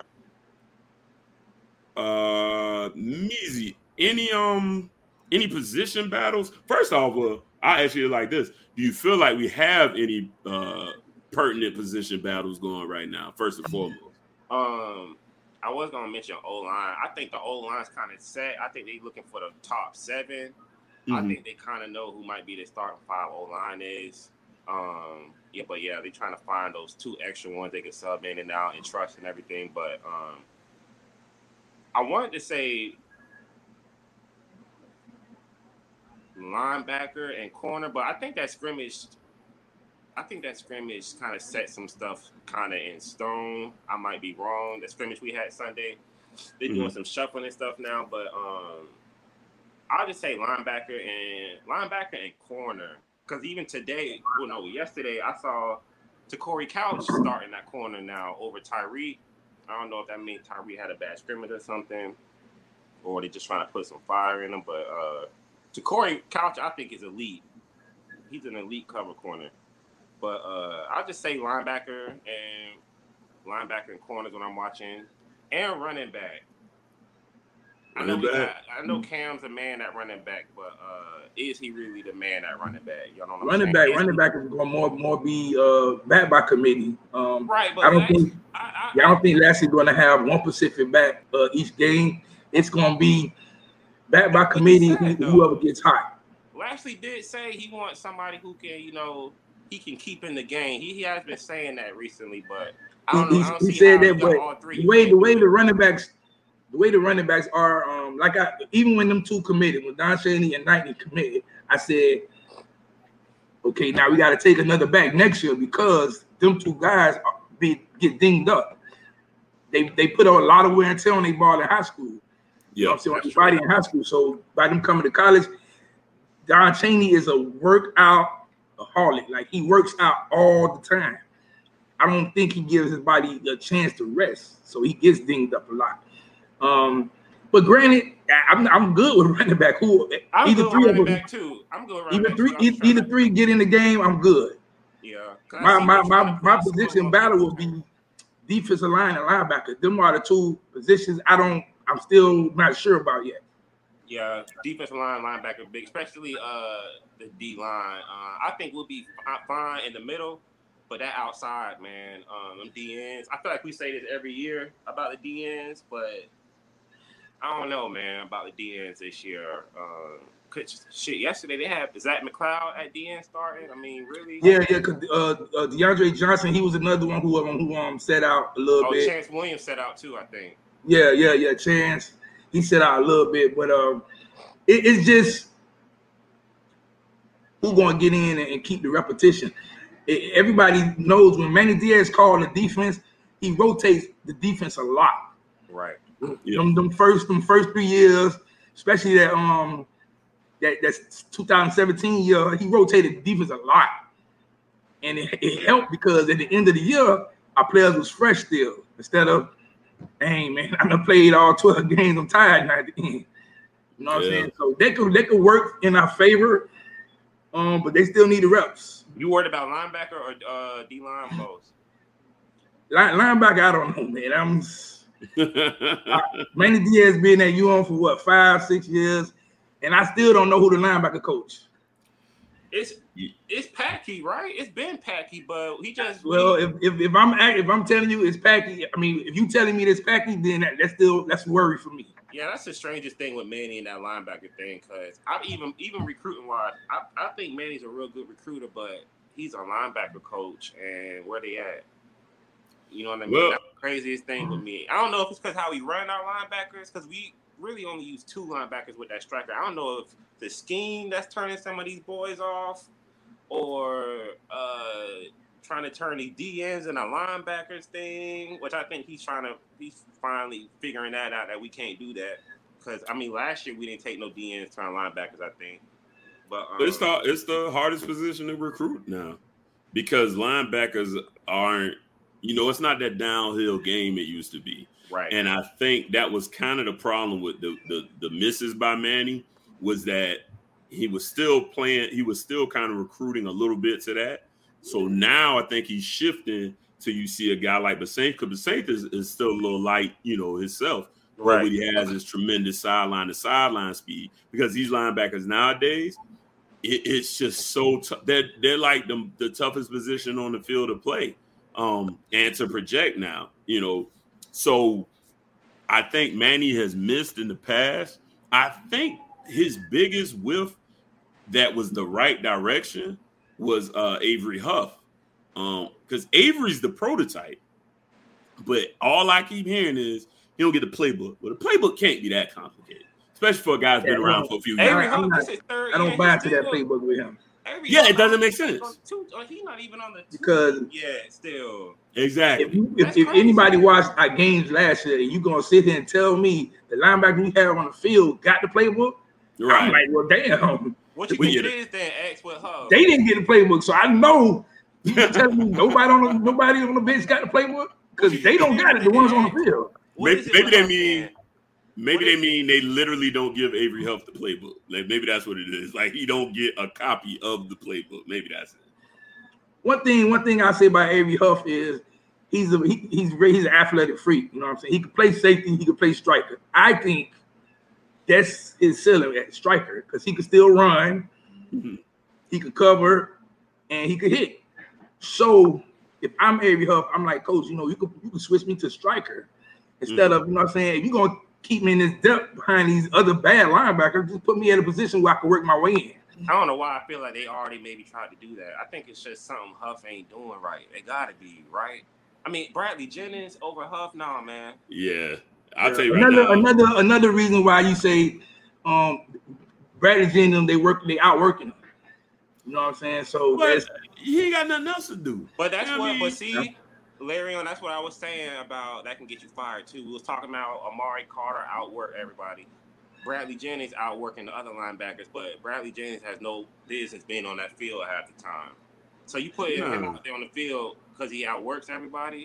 Speaker 3: uh, Meezy, any um any position battles? First off, uh, I ask you like this: do you feel like we have any uh pertinent position battles going right now? First and foremost.
Speaker 4: Um, I was gonna mention O line. I think the O line's kind of set. I think they're looking for the top seven. I
Speaker 3: Mhm.
Speaker 4: think they kind of know who might be the starting five O line is. Um, yeah, but yeah, they're trying to find those two extra ones they can sub in and out and trust and everything. But um, I wanted to say linebacker and corner, but I think that scrimmage. I think that scrimmage kind of set some stuff kind of in stone. I might be wrong. The scrimmage we had Sunday, they're doing
Speaker 3: Mhm.
Speaker 4: some shuffling and stuff now, but um, I'll just say linebacker and linebacker and corner. Because even today, well, no, yesterday I saw Corey Couch starting that corner now over Tyreek. I don't know if that means Tyreek had a bad scrimmage or something, or they just trying to put some fire in him. But uh, Corey Couch, I think, is elite. He's an elite cover corner. But uh, I'll just say linebacker and linebacker and corners when I'm watching, and running back. I know,
Speaker 3: Running
Speaker 4: we got,
Speaker 3: back.
Speaker 4: I know Cam's a man at running back, but uh, is he really the man at running back? Y'all know what I'm
Speaker 5: Running
Speaker 4: saying?
Speaker 5: back,
Speaker 4: Is
Speaker 5: running
Speaker 4: he-
Speaker 5: back is going more more be uh back by committee. Um,
Speaker 4: Right, but
Speaker 5: I don't
Speaker 4: last-
Speaker 5: think
Speaker 4: I, I,
Speaker 5: yeah, I don't think Lashley's going to have one Pacific back uh, each game. It's going to be back by
Speaker 4: That's what
Speaker 5: committee.
Speaker 4: he
Speaker 5: Who,
Speaker 4: said, though.
Speaker 5: whoever gets hot.
Speaker 4: Lashley did say he wants somebody who can, you know, he can keep in the game. He, he has been saying that recently, but I don't know.
Speaker 5: He,
Speaker 4: I don't
Speaker 5: he
Speaker 4: see
Speaker 5: said
Speaker 4: how
Speaker 5: that,
Speaker 4: he got
Speaker 5: but
Speaker 4: all three.
Speaker 5: the
Speaker 4: He
Speaker 5: way
Speaker 4: can't
Speaker 5: the
Speaker 4: do
Speaker 5: way
Speaker 4: it.
Speaker 5: the running backs, the way the running backs are, um, like I even when them two committed, when Don Chaney and Knightley committed, I said, okay, now we got to take another back next year because them two guys are, be get dinged up. They they put on a lot of wear and tear on their ball in high school. You know what I'm saying? On
Speaker 4: that's
Speaker 5: their body in high school. So by them coming to college, Don Chaney is a workout aholic. Like he works out all the time. I don't think he gives his body a chance to rest. So he gets dinged up a lot. Um, but granted, I'm I'm good with running back. Who
Speaker 4: I'm
Speaker 5: either
Speaker 4: good
Speaker 5: three
Speaker 4: with
Speaker 5: of
Speaker 4: running
Speaker 5: them,
Speaker 4: back too. I'm good with running
Speaker 5: either
Speaker 4: back
Speaker 5: three,
Speaker 4: too. I'm just trying
Speaker 5: either
Speaker 4: to-
Speaker 5: three get in the game. I'm good.
Speaker 4: Yeah. 'Cause I
Speaker 5: My
Speaker 4: see
Speaker 5: my
Speaker 4: what
Speaker 5: my,
Speaker 4: you're trying to
Speaker 5: my
Speaker 4: put
Speaker 5: position
Speaker 4: some
Speaker 5: battle
Speaker 4: more
Speaker 5: will be defensive line and linebacker. Them are the two positions I don't. I'm still not sure about yet.
Speaker 4: Yeah, defensive line, linebacker, big, especially uh the D line. Uh, I think we'll be fi- fine in the middle, but that outside, man, um, them D Ns. I feel like we say this every year about the D Ns, but I don't know, man, about the D Ns this year. Um, 'cause shit, yesterday they had Zach McLeod at D N starting. I mean, really?
Speaker 5: Yeah, yeah. Cause uh, uh, DeAndre Johnson, he was another one who um, who um set out a little
Speaker 4: Oh,
Speaker 5: bit.
Speaker 4: Chance Williams set out too, I think.
Speaker 5: Yeah, yeah, yeah. Chance. he sit out a little bit, but um, it, it's just who's going to get in and, and keep the repetition. It, everybody knows when Manny Diaz called the defense, he rotates the defense a lot.
Speaker 4: Right.
Speaker 3: Yeah.
Speaker 5: Them, them first, them first three years, especially that um, that that's two thousand seventeen year, he rotated the defense a lot, and it, it helped because at the end of the year, our players was fresh still. Instead of, dang man, I done played all twelve games. I'm tired now at the end. You know what yeah. I'm saying? So they could they could work in our favor, um, but they still need the reps.
Speaker 4: You worried about linebacker or uh, D line both?
Speaker 5: Line, linebacker, I don't know, man. I'm I, Manny Diaz been at U N for what five, six years, and I still don't know who the linebacker coach.
Speaker 4: It's it's Packy, right? It's been Packy, but he just
Speaker 5: well.
Speaker 4: he,
Speaker 5: If, if if I'm if I'm telling you it's Packy, I mean if you telling me it's Packy, then that, that's still that's worry for me.
Speaker 4: Yeah, that's the strangest thing with Manny and that linebacker thing. Because I even even recruiting wise, I, I think Manny's a real good recruiter, but he's a linebacker coach, and where they at? You know what I mean?
Speaker 3: Well,
Speaker 4: that's the craziest thing with me. I don't know if it's because how we run our linebackers, because we really only use two linebackers with that striker. I don't know if the scheme that's turning some of these boys off, or uh, trying to turn these D Ns into linebackers thing, which I think he's trying to, he's finally figuring that out, that we can't do that. Because, I mean, last year we didn't take no D Ns turn linebackers, I think. But um,
Speaker 3: it's the it's the hardest position to recruit now because linebackers aren't, you know, it's not that downhill game it used to be.
Speaker 4: Right.
Speaker 3: And I think that was kind of the problem with the, the the misses by Manny was that he was still playing, he was still kind of recruiting a little bit to that. So now I think he's shifting to you see a guy like Basaint, because Basaint is, is still a little light, you know, himself. Right. But what he has is tremendous sideline to sideline speed because these linebackers nowadays, it, it's just so tough. They're, they're like the, the toughest position on the field to play um, and to project now, you know. So I think Manny has missed in the past. I think his biggest whiff that was the right direction was uh, Avery Huff. Um, because Avery's the prototype. But all I keep hearing is he don't get the playbook. Well, the playbook can't be that complicated, especially for a guy that's been yeah, around for a few years.
Speaker 4: Avery Huff,
Speaker 5: not, I don't buy into that playbook with him.
Speaker 4: Avery
Speaker 3: yeah,
Speaker 4: Huff,
Speaker 3: it doesn't make sense.
Speaker 4: Two, uh, he's not even on the two.
Speaker 5: Because
Speaker 4: yeah, still
Speaker 3: exactly.
Speaker 5: If, you, if, if anybody watched our games last year, you gonna sit here and tell me the linebacker we have on the field got the playbook? Right. I'm like, well, damn.
Speaker 4: What you think it is then? Ask with Huff.
Speaker 5: They didn't get the playbook, so I know you can tell me nobody on the nobody on the bench got the playbook because they don't got it. The ones on the field.
Speaker 3: Maybe, maybe they mean. Maybe they mean they literally don't give Avery Huff the playbook. Like maybe that's what it is. Like he don't get a copy of the playbook. Maybe that's it.
Speaker 5: One thing, one thing I say about Avery Huff is he's a he, he's he's an athletic freak. You know what I'm saying? He can play safety. He can play striker. I think that's his ceiling at striker because he can still run, mm-hmm. he could cover, and he could hit. So if I'm Avery Huff, I'm like, Coach, you know, you could you could switch me to striker instead mm-hmm. of, you know what I'm saying, if you're gonna keep me in this depth behind these other bad linebackers, just put me in a position where I can work my way in.
Speaker 4: I don't know why I feel like they already maybe tried to do that. I think it's just something Huff ain't doing right. They gotta be, right? I mean, Bradley Jennings over Huff, nah, man.
Speaker 3: Yeah. I'll yeah. tell you right
Speaker 5: another,
Speaker 3: now.
Speaker 5: Another another reason why you say um, Bradley Jennings, they work they outworking him. You know what I'm saying? So
Speaker 3: but he ain't got nothing else to do.
Speaker 4: But that's you know what, I mean? But see,
Speaker 5: yeah.
Speaker 4: Larry, that's what I was saying about that can get you fired too. We was talking about Amari Carter outwork everybody. Bradley Jennings outworking the other linebackers, but Bradley Jennings has no business being on that field half the time. So you put no. him out there on the field because he outworks everybody.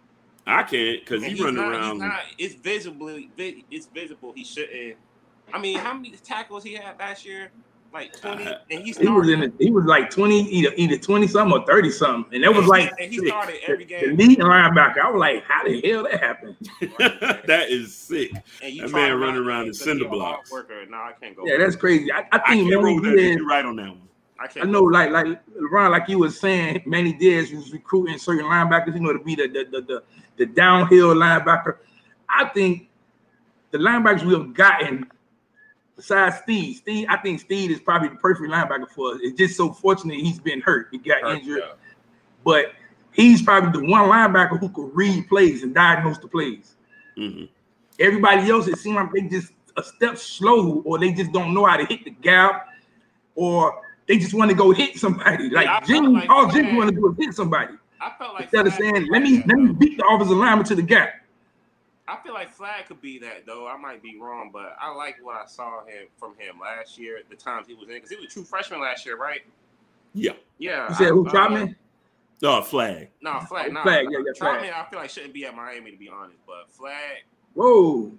Speaker 3: I can't because he running
Speaker 4: not,
Speaker 3: around.
Speaker 4: Not, it's visibly, it's visible. He shouldn't. I mean, how many tackles he had last year? Like twenty, uh, and he started.
Speaker 5: He was in. The, he was like twenty, either either twenty something or thirty something, and that was like.
Speaker 4: And he started every game.
Speaker 5: The leading linebacker. I was like, how the hell that happened?
Speaker 3: That is sick.
Speaker 4: And you
Speaker 3: that man running around in cinder blocks.
Speaker 4: Worker. No, I can't go.
Speaker 5: Yeah, that's crazy. I, I think
Speaker 3: I can't roll that.
Speaker 5: Diaz,
Speaker 3: You're right on that one.
Speaker 4: I, can't
Speaker 5: I know, like like LeBron, like you was saying, Manny Diaz was recruiting certain linebackers, you know, to be the the the, the, the downhill linebacker. I think the linebackers we have gotten. Besides Steve, Steve, I think Steve is probably the perfect linebacker for us. It's just so fortunate he's been hurt. He got hurt, injured. Yeah. But he's probably the one linebacker who could read plays and diagnose the plays.
Speaker 3: Mm-hmm.
Speaker 5: Everybody else, it seems like they just a step slow, or they just don't know how to hit the gap, or they just want to go hit somebody. Like
Speaker 4: yeah,
Speaker 5: Jimmy,
Speaker 4: like
Speaker 5: all Jimmy want to do is hit somebody.
Speaker 4: I felt like
Speaker 5: instead of
Speaker 4: Flag
Speaker 5: saying,
Speaker 4: could
Speaker 5: let
Speaker 4: be
Speaker 5: me
Speaker 4: that,
Speaker 5: let me
Speaker 4: though.
Speaker 5: beat the offensive lineman to the gap.
Speaker 4: I feel like Flag could be that, though. I might be wrong, but I like what I saw him from him last year, the times he was in, because he was a true freshman last year, right?
Speaker 3: Yeah.
Speaker 4: Yeah.
Speaker 5: You said
Speaker 4: I,
Speaker 5: who,
Speaker 4: uh,
Speaker 5: Trotman?
Speaker 3: No, Flag.
Speaker 4: No, Flag. No,
Speaker 5: Flag, yeah, yeah, Flag.
Speaker 4: Trotman, I feel like shouldn't be at Miami, to be honest, but Flag.
Speaker 5: Whoa.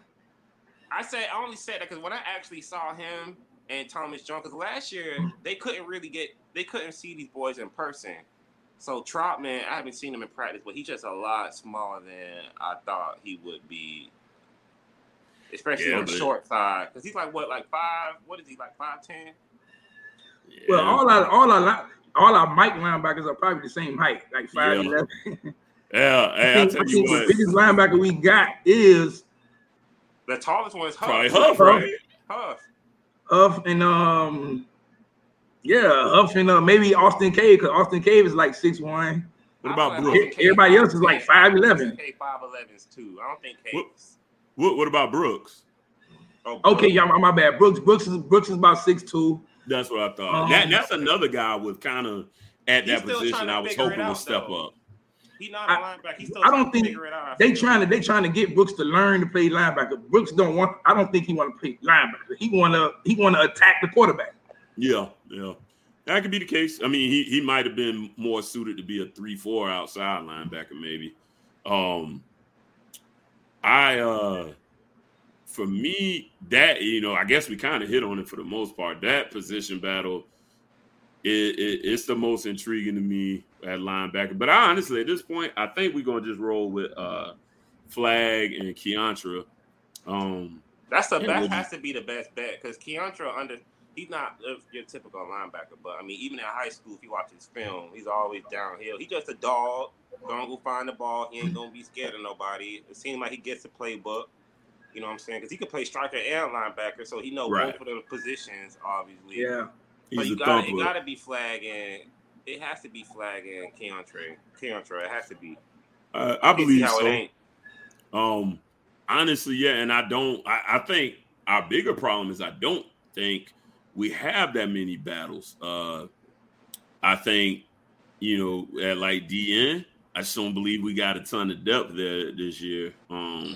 Speaker 4: I say I only said that because when I actually saw him and Thomas Jones, because last year they couldn't really get, they couldn't see these boys in person. So Trotman, I haven't seen him in practice, but he's just a lot smaller than I thought he would be, especially
Speaker 3: Yeah,
Speaker 4: on the
Speaker 3: but-
Speaker 4: short side. Because he's like what, like five? What is he like five ten?
Speaker 3: Yeah.
Speaker 5: Well, all our all our li- all our Mike linebackers are probably the same height, like five
Speaker 3: Yeah.
Speaker 5: eleven.
Speaker 3: Yeah, hey,
Speaker 5: I
Speaker 3: I
Speaker 5: think,
Speaker 3: tell
Speaker 5: I
Speaker 3: you
Speaker 5: think the
Speaker 3: what,
Speaker 5: biggest linebacker we got is
Speaker 4: The tallest one is Huff.
Speaker 3: probably Huff, right?
Speaker 4: Huff.
Speaker 5: Huff and um yeah, Huff and uh, maybe Austin Cave, because Austin Cave is like six one.
Speaker 3: What
Speaker 4: I
Speaker 3: about
Speaker 4: feel like
Speaker 3: Brooks?
Speaker 4: Austin
Speaker 5: Everybody
Speaker 4: Cade
Speaker 5: else is like
Speaker 4: five
Speaker 5: five eleven.
Speaker 4: K five elevens too. I don't think
Speaker 3: What-
Speaker 4: Case.
Speaker 3: What, what about Brooks?
Speaker 4: Oh,
Speaker 5: Okay,
Speaker 4: Brooks.
Speaker 5: y'all, my bad. Brooks, Brooks is Brooks is about six two.
Speaker 3: That's what I thought.
Speaker 5: Um,
Speaker 3: that, that's another guy with kind of at
Speaker 4: He's
Speaker 3: that
Speaker 4: still
Speaker 3: position.
Speaker 4: trying to
Speaker 3: I was
Speaker 4: figure it
Speaker 3: hoping would
Speaker 4: out,
Speaker 3: step
Speaker 4: though.
Speaker 3: up.
Speaker 4: He's not a
Speaker 5: I-
Speaker 4: linebacker. He's still
Speaker 5: I
Speaker 4: trying
Speaker 5: don't
Speaker 4: to
Speaker 5: think
Speaker 4: figure it out. I
Speaker 5: They
Speaker 4: feel.
Speaker 5: trying to they trying to get Brooks to learn to play linebacker. Brooks don't want. I don't think he want to play linebacker. He want to he want to attack the quarterback.
Speaker 3: Yeah, yeah. That could be the case. I mean, he he might have been more suited to be a three four outside linebacker, maybe. Um, I uh, for me, that you know, I guess we kind of hit on it for the most part. That position battle, it, it it's the most intriguing to me at linebacker. But I honestly, at this point, I think we're gonna just roll with uh, Flag and Keontra. Um,
Speaker 4: That's the
Speaker 3: Yeah,
Speaker 4: that
Speaker 3: well,
Speaker 4: has to be the best bet because Keontra under he's not uh, your typical linebacker, but I mean even in high school, if you watch his film, he's always downhill. He's just a dog. Gonna go find the ball. He ain't gonna be scared of nobody. It seems like he gets the playbook. You know what I'm saying? Because he can play striker and linebacker, so he knows
Speaker 3: Right.
Speaker 4: both of those positions, obviously.
Speaker 5: Yeah,
Speaker 4: But
Speaker 3: he's
Speaker 4: you
Speaker 3: a
Speaker 4: got it
Speaker 3: thumper.
Speaker 4: got to be Flag and it has to be Flag and Keontra. Keontra, it has to be.
Speaker 3: Uh, I
Speaker 4: You see
Speaker 3: believe
Speaker 4: how
Speaker 3: so.
Speaker 4: it ain't.
Speaker 3: Um, honestly, yeah, and I don't. I, I think our bigger problem is I don't think we have that many battles. Uh, I think you know at like D N, I just don't believe we got a ton of depth there this year. Um,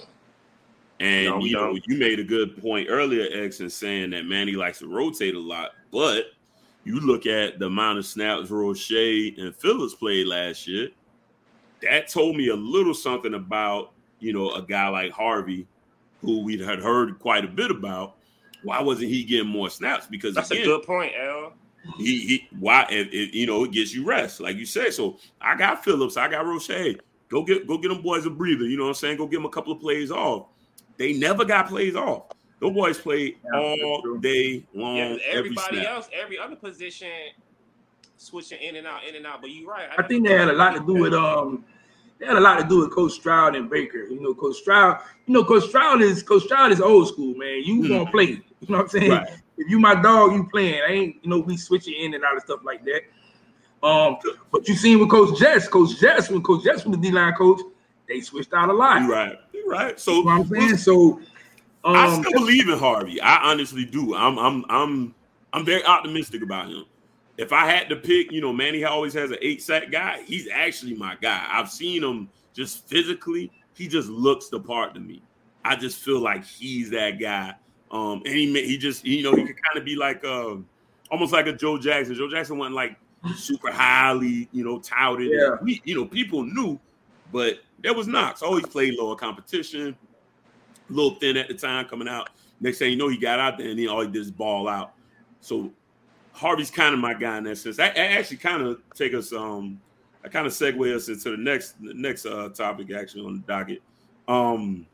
Speaker 3: and
Speaker 4: No, we
Speaker 3: you know,
Speaker 4: don't.
Speaker 3: you made a good point earlier, X, in saying that Manny likes to rotate a lot, but you look at the amount of snaps Roche and Phillips played last year. That told me a little something about, you know, a guy like Harvey, who we had heard quite a bit about. Why wasn't he getting more snaps? Because
Speaker 4: That's
Speaker 3: again,
Speaker 4: a good point, L.
Speaker 3: he, he why it, it, you know, it gets you rest, like you said. So I got Phillips, I got Roche. Go get go get them boys a breather. You know what I'm saying? Go give them a couple of plays off. They never got plays off. Those boys played
Speaker 5: Yeah,
Speaker 3: all
Speaker 5: that's true.
Speaker 3: day long.
Speaker 4: Yeah, 'cause
Speaker 3: every
Speaker 4: everybody
Speaker 3: snap.
Speaker 4: else, every other position, switching in and out, in and out. But you're right.
Speaker 5: I think they had a lot to do with um. They had a lot to do with Coach Stroud and Baker. You know, Coach Stroud. You know, Coach Stroud is Coach Stroud is old school, man. You
Speaker 3: Mhm.
Speaker 5: gonna play? You know what I'm saying?
Speaker 3: Right.
Speaker 5: If you my dog, you playing. I ain't. You know, we switching in and out of stuff like that. Um, but you seen with Coach Jess, Coach Jess, when Coach Jess was the D line coach, they switched out a lot.
Speaker 3: You're right. You're right. So
Speaker 5: You know what I'm saying? So, um,
Speaker 3: I still believe in Harvey. I honestly do. I'm I'm I'm I'm very optimistic about him. If I had to pick, you know, Manny always has an eight sack guy. He's actually my guy. I've seen him just physically. He just looks the part to me. I just feel like he's that guy. Um, and he he just you know he could kind of be like uh, almost like a Joe Jackson. Joe Jackson wasn't like super highly you know touted.
Speaker 5: Yeah.
Speaker 3: We, you know people knew, but there was knocks. Always played lower competition. A little thin at the time coming out. Next thing you know, he got out there and he all he did is ball out. So Harvey's kind of my guy in that sense. I, I actually kind of take us, um, I kind of segue us into the next the next uh, topic actually on the docket. Um,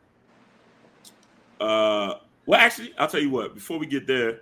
Speaker 3: uh, well, actually, I'll tell you what. Before we get there,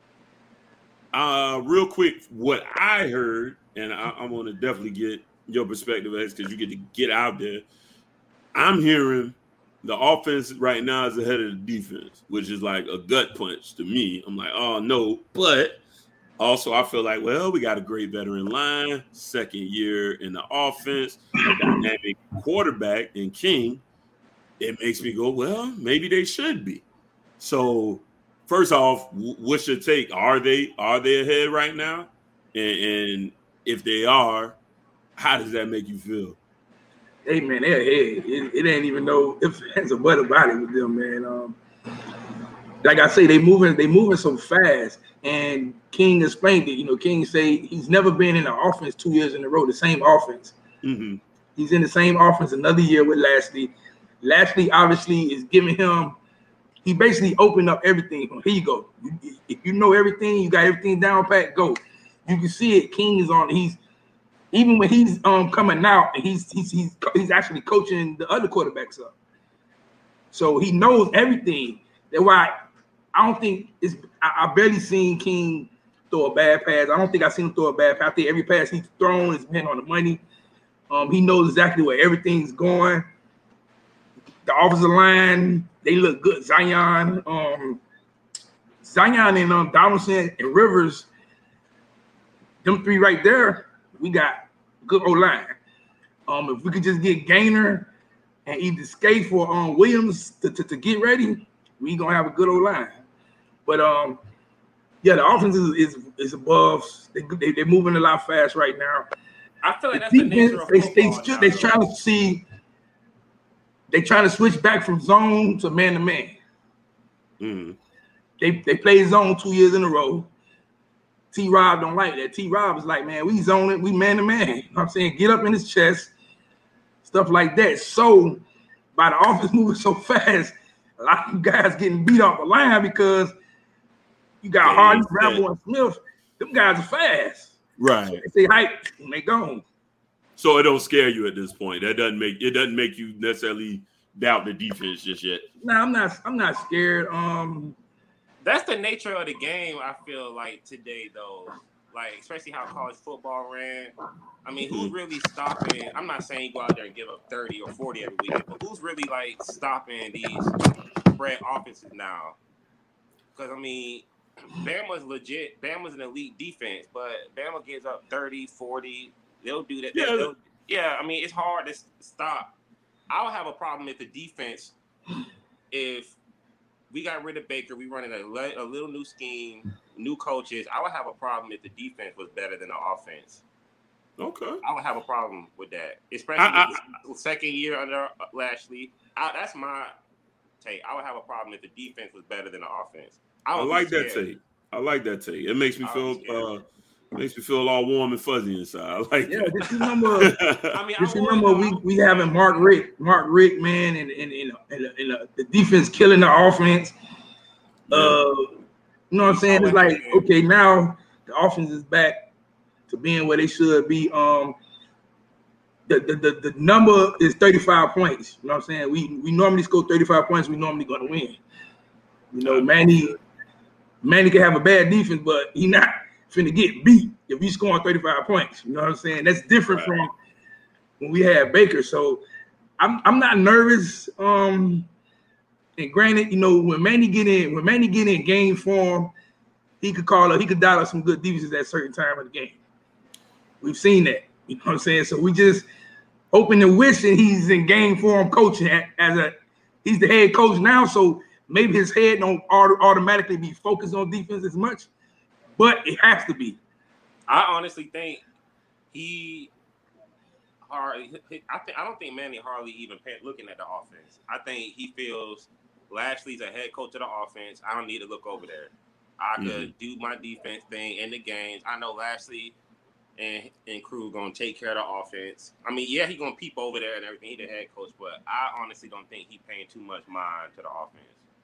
Speaker 3: uh, real quick, what I heard, and I, I'm going to definitely get your perspective, X, because you get to get out there. I'm hearing the offense right now is ahead of the defense, which is like a gut punch to me. I'm like, oh, no. But also, I feel like, well, we got a great veteran line, second year in the offense, a dynamic quarterback in King. it makes me go, well, maybe they should be. So, first off, what's your take? Are they are they ahead right now? And, and if they are, how does that make you feel?
Speaker 5: Hey man, they're ahead. It, it ain't even no ifs, ands, or buts about it with them, man. Um, like I say, they moving, they moving so fast. And King explained it. You know, King say he's never been in an offense two years in a row, the same offense.
Speaker 3: Mm-hmm.
Speaker 5: He's in the same offense another year with Lashley. Lashley obviously is giving him. He basically opened up everything. Here you go. You, if you know everything, you got everything down pat, go. You can see it. King is on. He's even when he's um coming out, and he's he's he's he's actually coaching the other quarterbacks up. So he knows everything. That's why I don't think it's. I, I barely seen King throw a bad pass. I don't think I've seen him throw a bad pass. I think every pass he's thrown is been on the money. Um, he knows exactly where everything's going. The offensive line, they look good. Zion, um, Zion and um, Donaldson and Rivers, them three right there, we got good O-line. Um, if we could just get Gaynor and either Skate or um, Williams to, to, to get ready, we gonna have a good O-line. But um, yeah, the offense is is, is above. They, they they're moving a lot fast right now.
Speaker 4: I feel like that's
Speaker 5: the
Speaker 4: the nature of
Speaker 5: they,
Speaker 4: football.
Speaker 5: they, they, they trying to see. They trying to switch back from zone to man to man.
Speaker 3: Mm-hmm.
Speaker 5: They they played zone two years in a row. T. Rob don't like that. T. Rob is like, man, we zone it, we man to man. You know what I'm saying? Get up in his chest, stuff like that. So by the offense moving so fast, a lot of guys getting beat off the line because you got Hardy, Rambo, and Smith. Them guys are fast.
Speaker 3: Right.
Speaker 5: So they say hype and they gone.
Speaker 3: So it don't scare you at this point. That doesn't make it doesn't make you necessarily doubt the defense just yet.
Speaker 5: No, nah, I'm not. I'm not scared. Um,
Speaker 4: that's the nature of the game. I feel like today, though, like especially how college football ran. I mean, who's really stopping? I'm not saying you go out there and give up thirty or forty every weekend, but who's really like stopping these spread offenses now? Because I mean, Bama's legit. Bama's an elite defense, but Bama gives up thirty, forty. They'll do that.
Speaker 3: Yeah.
Speaker 4: They'll, yeah, I mean, it's hard to stop. I would have a problem if the defense, if we got rid of Baker, we running a, le- a little new scheme, new coaches. I would have a problem if the defense was better than the offense.
Speaker 3: Okay.
Speaker 4: I would have a problem with that, especially
Speaker 3: I, I,
Speaker 4: the second year under Lashley. I, that's my take. I would have a problem if the defense was better than the offense. I,
Speaker 3: I like that take. I like that take. It makes me feel uh, makes me feel all warm and fuzzy inside. I like
Speaker 5: yeah,
Speaker 3: that.
Speaker 5: just remember,
Speaker 4: I mean,
Speaker 5: just
Speaker 4: I
Speaker 5: remember we, we having Mark Rick, Mark Rick, man, and and, and, and, and uh, the defense killing the offense.
Speaker 3: Yeah.
Speaker 5: Uh, you know what I'm saying? It's like, okay, now the offense is back to being where they should be. Um, the the, the, the number is thirty-five points. You know what I'm saying? We we normally score thirty-five points. We normally going to win. You know, Manny, Manny can have a bad defense, but he not finna get beat if he's scoring thirty-five points. You know what I'm saying? That's different right. from when we had Baker. So I'm I'm not nervous. Um, and granted, you know, when Manny get in, when Manny get in game form, he could call up, he could dial up some good defenses at a certain time of the game. We've seen that. You know what I'm saying? So we just hoping and wishing he's in game form coaching as a he's the head coach now. So maybe his head don't automatically be focused on defense as much, but it has to be.
Speaker 4: I honestly think he hardly. I think I don't think Manny hardly even looking at the offense. I think he feels Lashley's a head coach of the offense. I don't need to look over there. I could mm-hmm. do my defense thing in the games. I know Lashley and and crew gonna take care of the offense. I mean, yeah, he gonna peep over there and everything. He the head coach, but I honestly don't think he paying too much mind to the offense.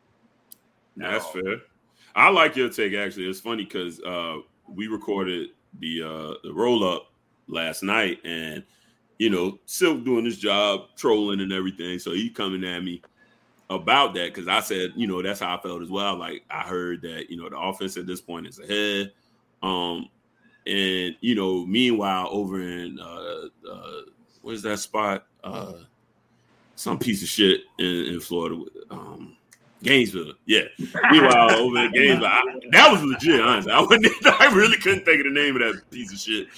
Speaker 3: No. That's fair. I like your take. Actually, it's funny because uh, we recorded the uh, the roll up last night, and you know, Silk doing his job, trolling and everything. So he coming at me about that because I said, you know, that's how I felt as well. Like I heard that, you know, the offense at this point is ahead. Um, and you know, meanwhile, over in uh, uh, where's that spot? Uh, some piece of shit in, in Florida. Um, Gainesville, yeah. Meanwhile, over in Gainesville, I, that was legit, honestly. I, wouldn't, I really couldn't think of the name of that piece of shit.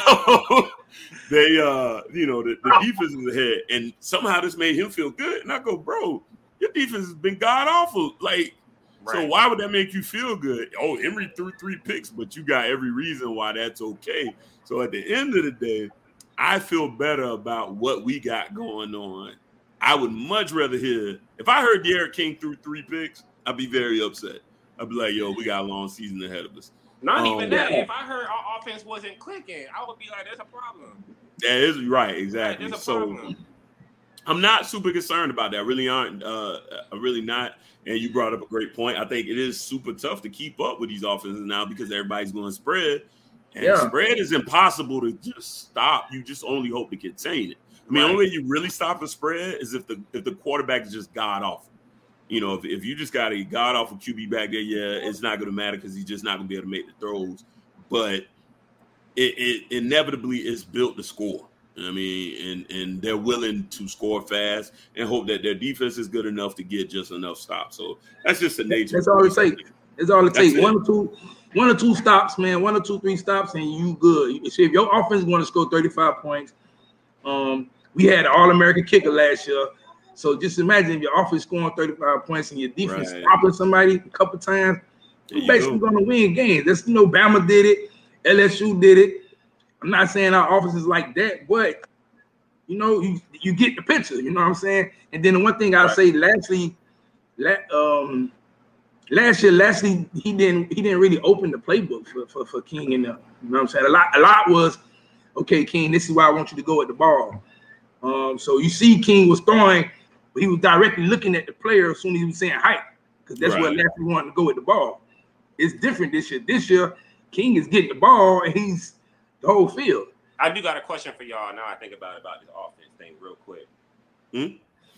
Speaker 3: they, uh, you know, the, the defense is ahead, and somehow this made him feel good. And I go, bro, your defense has been god awful. Like, right. So why would that make you feel good? Oh, Emory threw three picks, but you got every reason why that's okay. So at the end of the day, I feel better about what we got going on. I would much rather hear if I heard D'Eriq King threw three picks, I'd be very upset. I'd be like, yo, we got a long season ahead of us.
Speaker 4: Not
Speaker 3: um,
Speaker 4: even that. If I heard our offense wasn't clicking, I would be like, there's a problem.
Speaker 3: That is right, exactly.
Speaker 4: Right, there's a
Speaker 3: so
Speaker 4: problem.
Speaker 3: I'm not super concerned about that. I really aren't. Uh, I'm really not. And you brought up a great point. I think it is super tough to keep up with these offenses now because everybody's going to spread. And yeah. spread is impossible to just stop. You just only hope to contain it. I mean, right. the only way you really stop a spread is if the if the quarterback is just god awful. You know, if, if you just got a god awful Q B back there, yeah, it's not going to matter because he's just not going to be able to make the throws. But it, it inevitably is built to score. I mean, and and they're willing to score fast and hope that their defense is good enough to get just enough stops. So that's just the nature.
Speaker 5: That's all it takes. That's all it takes. One or two, one or two stops, man. One or two, three stops, and you good. See, if your offense is going to score thirty-five points, um. We had an All-American kicker last year. So just imagine if your offense scoring thirty-five points and your defense right. stopping somebody a couple times, you're basically going to win games. That's, you know, Bama did it. L S U did it. I'm not saying our offense is like that, but, you know, you, you get the picture. You know what I'm saying? And then the one thing I'll right. say, lastly, la- um, last year, lastly, he didn't he didn't really open the playbook for, for, for King and them. You know what I'm saying? A lot, a lot was, okay, King, this is why I want you to go at the ball. Um, so you see King was throwing, but he was directly looking at the player as soon as he was saying hype, because that's right. what Lashley wanted to go with the ball. It's different this year. This year, King is getting the ball and he's the whole field.
Speaker 4: I do got a question for y'all. Now I think about it, about this offense thing real quick.
Speaker 3: Hmm?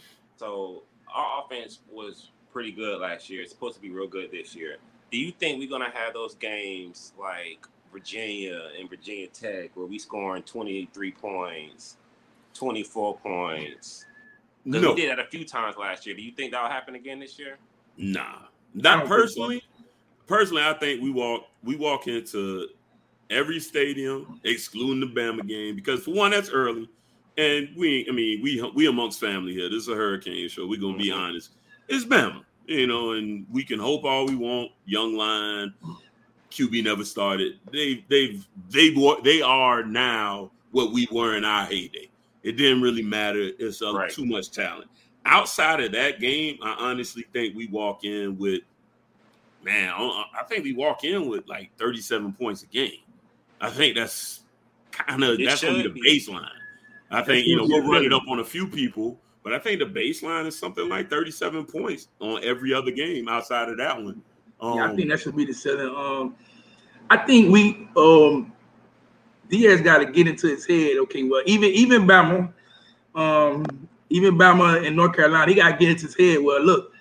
Speaker 4: So our offense was pretty good last year. It's supposed to be real good this year. Do you think we're gonna have those games like Virginia and Virginia Tech where we scoring twenty-three points? twenty-four points. Because
Speaker 3: No.
Speaker 4: we did that a few times last year. Do you think that'll happen again this year?
Speaker 3: Nah. Not personally. Personally, I think we walk we walk into every stadium, excluding the Bama game, because for one, that's early. And we I mean, we we amongst family here. This is a Hurricane show. We're gonna be
Speaker 4: Mm-hmm.
Speaker 3: honest. It's Bama, you know, and we can hope all we want. Young line, Q B never started. They they've they they are now what we were in our heyday. It didn't really matter. It's uh,
Speaker 4: Right.
Speaker 3: too much talent. Outside of that game, I honestly think we walk in with, man, I I think we walk in with like thirty-seven points a game. I think that's kind of,
Speaker 4: It
Speaker 3: that's going to
Speaker 4: should
Speaker 3: be the
Speaker 4: be.
Speaker 3: baseline. I think, you know, we'll run it up on a few people, but I think the baseline is something like thirty-seven points on every other game outside of that one. Um,
Speaker 5: Yeah, I think that should be the selling. Um, I think we um, Diaz got to get into his head. Okay, well, even even Bama, um, even Bama in North Carolina, he got to get into his head. Well, look,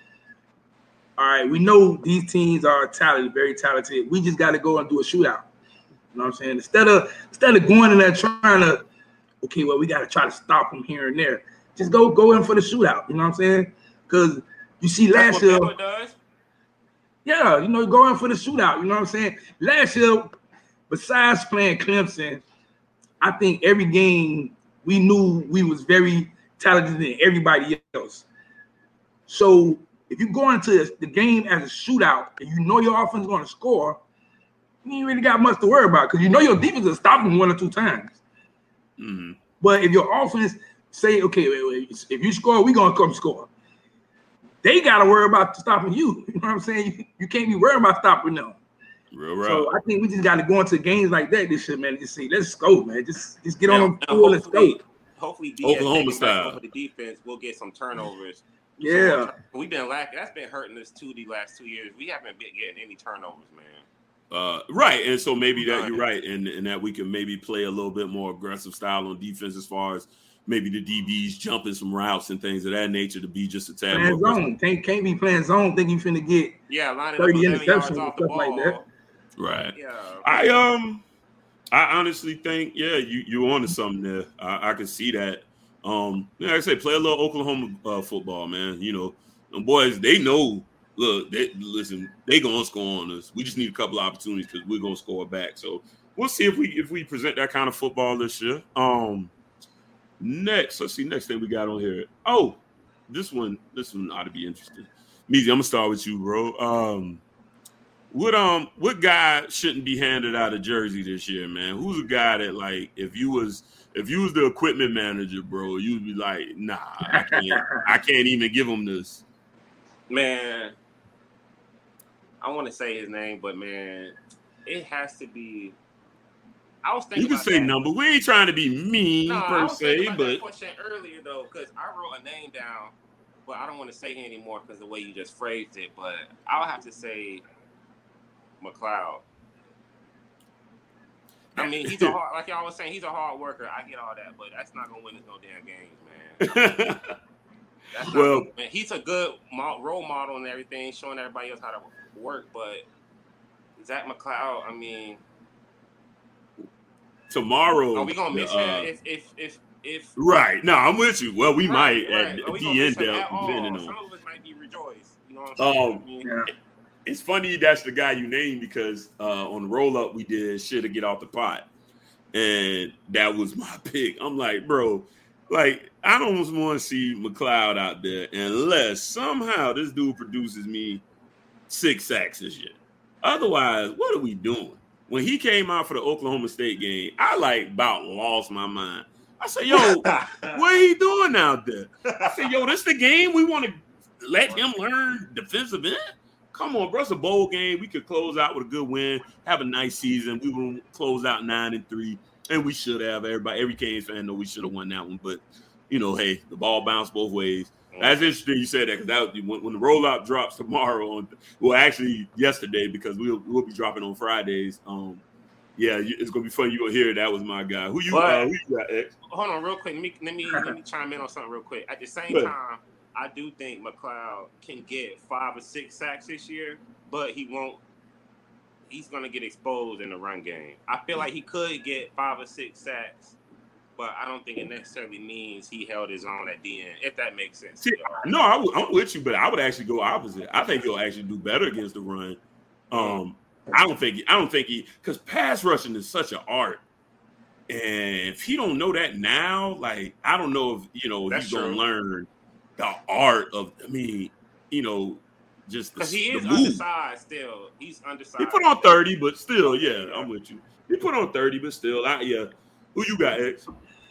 Speaker 5: all right, we know these teams are talented, very talented. We just got to go and do a shootout. You know what I'm saying? Instead of instead of going in there trying to, okay, well, we got to try to stop them here and there. Just go go in for the shootout. You know what I'm saying? Because you see last
Speaker 4: That's
Speaker 5: year.
Speaker 4: what Bama does.
Speaker 5: Yeah, you know, going for the shootout. You know what I'm saying? Last year, besides playing Clemson, I think every game we knew we was very talented than everybody else. So if you go into the game as a shootout and you know your offense is going to score, you ain't really got much to worry about because you know your defense will stop them one or two times.
Speaker 3: mm-hmm.
Speaker 5: But if your offense say, okay, wait, wait, if you score, we're going to come score. They got to worry about stopping you. You know what I'm saying? You, you can't be worried about stopping them.
Speaker 3: Real right.
Speaker 5: So I think we just got to go into games like that this year, man. Just say, let's go, man. Just just get
Speaker 4: Now-
Speaker 5: on the
Speaker 4: now
Speaker 5: field, let's go.
Speaker 4: hopefully- Hopefully, Diaz
Speaker 3: Oklahoma
Speaker 4: taking back
Speaker 3: style.
Speaker 4: over the defense, we'll get some turnovers.
Speaker 5: Yeah.
Speaker 4: So, we've been lacking. That's been hurting us too the last two years. We haven't been getting any turnovers, man.
Speaker 3: Uh, right, and so maybe that you're right, and, and that we can maybe play a little bit more aggressive style on defense as far as maybe the D Bs jumping some routes and things of that nature to be just a tad
Speaker 5: Playing
Speaker 3: more
Speaker 5: zone. Can't, can't be playing zone thinking you finna get
Speaker 4: Yeah, lining up
Speaker 5: thirty
Speaker 4: eleven yards
Speaker 5: interceptions
Speaker 4: off
Speaker 5: and
Speaker 4: the
Speaker 5: stuff like
Speaker 4: ball.
Speaker 5: that.
Speaker 3: right.
Speaker 4: Yeah.
Speaker 3: I um, I honestly think yeah, you you're onto something there. I, I can see that. Um, yeah, like I say, play a little Oklahoma uh, football, man. You know, them boys they know look, they, listen, they gonna score on us. We just need a couple of opportunities because we're gonna score back. So we'll see if we if we present that kind of football this year. Um, next, let's see. Next thing we got on here. Oh, this one, this one ought to be interesting. Meezy, I'm gonna start with you, bro. Um, what um, what guy shouldn't be handed out a jersey this year, man? Who's a guy that, like, if you was if you was the equipment manager, bro, you'd be like, nah, I can't, I can't even give him this.
Speaker 4: Man, I want to say his name, but man, it has to be. I was thinking
Speaker 3: you can
Speaker 4: about
Speaker 3: say
Speaker 4: that.
Speaker 3: number. We ain't trying to be mean
Speaker 4: no,
Speaker 3: per
Speaker 4: I was
Speaker 3: se,
Speaker 4: about
Speaker 3: but
Speaker 4: that question earlier though, because I wrote a name down, but I don't want to say it anymore because the way you just phrased it. But I'll have to say McLeod. I mean, he's a hard, like y'all was saying, he's a hard worker. I get all that, but that's not gonna win us no damn games, man. That's not
Speaker 3: well,
Speaker 4: good, man. He's a good mo- role model and everything, showing everybody else how to work. But Zach McLeod, I mean,
Speaker 3: tomorrow
Speaker 4: are we gonna miss
Speaker 3: uh,
Speaker 4: him if if if if?
Speaker 3: Right. No, I'm with you. Well, we
Speaker 4: right,
Speaker 3: might
Speaker 4: right.
Speaker 3: at
Speaker 4: Are we
Speaker 3: the
Speaker 4: gonna miss
Speaker 3: end,
Speaker 4: him at all?
Speaker 3: depending
Speaker 4: Some
Speaker 3: on.
Speaker 4: of us might be rejoiced. You know what I'm saying?
Speaker 3: Um,
Speaker 4: I mean,
Speaker 5: Yeah.
Speaker 3: It's funny that's the guy you named because uh, on the roll up we did shit to get off the pot, and that was my pick. I'm like, bro, like I don't want to see McLeod out there unless somehow this dude produces me six sacks this year. Otherwise, what are we doing? When he came out for the Oklahoma State game, I like about lost my mind. I said, yo, what he doing out there? I said, yo, this the game we want to let him learn defensive end? Come on, bro. It's a bowl game. We could close out with a good win, have a nice season. We will close out nine and three, and we should have. Everybody, every Canes fan know we should have won that one. But, you know, hey, the ball bounced both ways. That's interesting you said that because that when, when the rollout drops tomorrow on, well, actually yesterday because we'll we'll be dropping on Fridays. Um, yeah, it's gonna be fun. You gonna hear that was my guy. Who you?
Speaker 4: But,
Speaker 3: uh, who you got, X?
Speaker 4: hold on, real quick. Let me let me let me chime in on something real quick. At the same
Speaker 3: Good.
Speaker 4: time, I do think McLeod can get five or six sacks this year, but he won't. He's gonna get exposed in the run game. I feel like he could get five or six sacks, but I don't think it necessarily means he held his own at the end. If that makes sense.
Speaker 3: See, no, I w- I'm with you, but I would actually go opposite. I think he'll actually do better against the run. Um, I don't think. I don't think he because pass rushing is such an art, and if he don't know that now, like I don't know if you know
Speaker 4: That's
Speaker 3: he's gonna
Speaker 4: true.
Speaker 3: learn the art of. I mean, you know, just the,
Speaker 4: Because he
Speaker 3: the
Speaker 4: is
Speaker 3: move.
Speaker 4: undersized still. He's undersized.
Speaker 3: He put on thirty, but still, yeah, I'm with you. He put on thirty, but still, I, yeah. Who you got, X?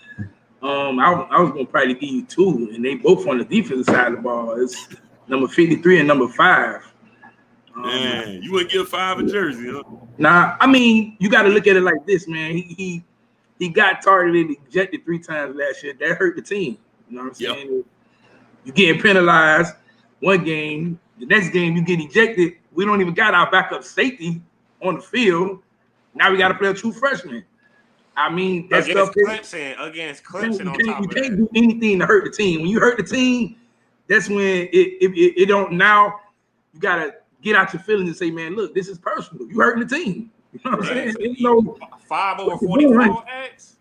Speaker 5: Um, I, was- I was gonna probably give you two, and they both on the defensive side of the ball. It's number fifty-three and number five. Um,
Speaker 3: Man, you wouldn't give five a jersey, huh?
Speaker 5: Nah, I mean, you got to look at it like this, man. He he he got targeted, and ejected three times last year. That hurt the team. You know what I'm
Speaker 3: Yep.
Speaker 5: saying? You getting penalized one game, the next game you get ejected. We don't even got our backup safety on the field. Now we got to play a true freshman. I mean, that
Speaker 4: Against
Speaker 5: stuff.
Speaker 4: Clemson, against
Speaker 5: You can't,
Speaker 4: Clemson on
Speaker 5: you
Speaker 4: top
Speaker 5: can't,
Speaker 4: of
Speaker 5: you can't
Speaker 4: that.
Speaker 5: do anything to hurt the team. When you hurt the team, that's when it it, it, it don't. Now you gotta get out your feelings and say, man, look, this is personal. You hurting the team. You know what I'm
Speaker 3: Right.
Speaker 5: saying? There's no
Speaker 4: Five over
Speaker 5: What you doing,
Speaker 4: forty-four, X?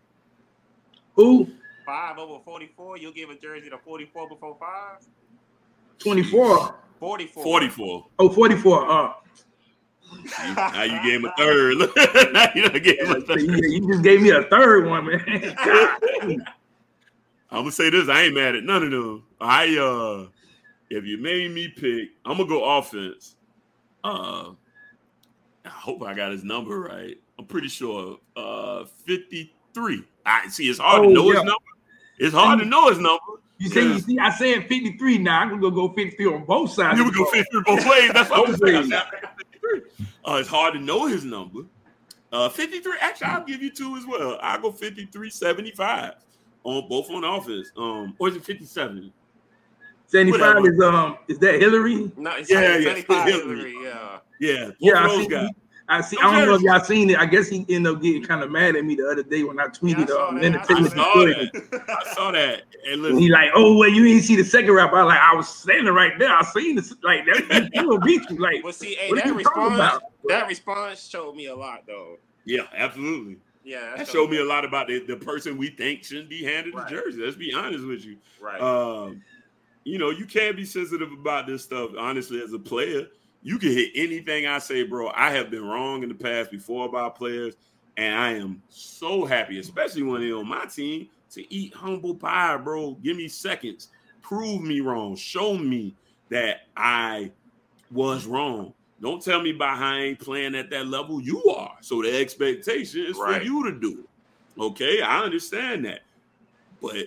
Speaker 5: who
Speaker 4: Five over forty-four. You'll give a jersey to forty-four before five?
Speaker 5: twenty-four.
Speaker 4: forty-four.
Speaker 3: forty-four.
Speaker 5: Oh, forty-four. Uh,
Speaker 3: Now you gave him a third. Now you done gave him a
Speaker 5: yeah,
Speaker 3: third.
Speaker 5: you just gave me a third one, man. God.
Speaker 3: I'm gonna say this. I ain't mad at none of them. I uh, if you made me pick, I'm gonna go offense. Uh, I hope I got his number right. I'm pretty sure. Uh, fifty-three. I see. It's hard
Speaker 5: Oh,
Speaker 3: to know
Speaker 5: yeah.
Speaker 3: his number. It's hard to know his number.
Speaker 5: You say you see, I said fifty-three. Now I'm gonna go fifty-three on both sides.
Speaker 3: You
Speaker 5: of
Speaker 3: would
Speaker 5: the
Speaker 3: go
Speaker 5: ball.
Speaker 3: fifty-three both ways. That's what I'm
Speaker 5: Both
Speaker 3: saying. I
Speaker 5: ways.
Speaker 3: said I got fifty-three. Uh, it's hard to know his number. Uh, fifty-three. Actually, I'll give you two as well. I'll go fifty-three seventy-five on both on offense. Um, or is it fifty-seven?
Speaker 5: seventy-five
Speaker 3: Whatever.
Speaker 5: is um is that Hillary?
Speaker 4: No, it's
Speaker 3: Yeah,
Speaker 4: yeah,
Speaker 3: yeah,
Speaker 4: seventy-five
Speaker 3: Hillary.
Speaker 4: Hillary, yeah.
Speaker 3: Yeah, both
Speaker 5: Yeah,
Speaker 3: of
Speaker 5: I
Speaker 3: those
Speaker 5: see.
Speaker 3: guys.
Speaker 5: I see. I
Speaker 3: Those
Speaker 5: don't know if
Speaker 3: jerseys.
Speaker 5: y'all seen it. I guess he ended up getting kind of mad at me the other day when I
Speaker 4: Yeah, I
Speaker 5: tweeted
Speaker 4: saw
Speaker 5: um,
Speaker 4: that.
Speaker 5: Leonard
Speaker 4: I
Speaker 5: Taylor.
Speaker 3: saw
Speaker 5: story.
Speaker 3: that. I saw that. And
Speaker 5: And
Speaker 3: listen,
Speaker 5: he like, oh well, you didn't see the second rap. I was like, I was standing right there. I seen this. Like that, he will beat you. Like,
Speaker 4: Well, see, hey,
Speaker 5: what are
Speaker 4: that
Speaker 5: you talking
Speaker 4: response,
Speaker 5: about?
Speaker 4: that response showed me a lot, though.
Speaker 3: yeah, absolutely.
Speaker 4: Yeah,
Speaker 3: That showed me a lot about the, the person we think shouldn't be handed
Speaker 4: Right.
Speaker 3: the jersey. Let's be honest with you.
Speaker 4: Right.
Speaker 3: Um, you know, you can't be sensitive about this stuff. Honestly, as a player, you can hit anything I say, bro. I have been wrong in the past before about players, and I am so happy, especially when they're on my team, to eat humble pie, bro. Give me seconds. Prove me wrong. Show me that I was wrong. Don't tell me about how I ain't playing at that level. You are. So the expectation is
Speaker 4: Right.
Speaker 3: for you to do it. Okay, I understand that. But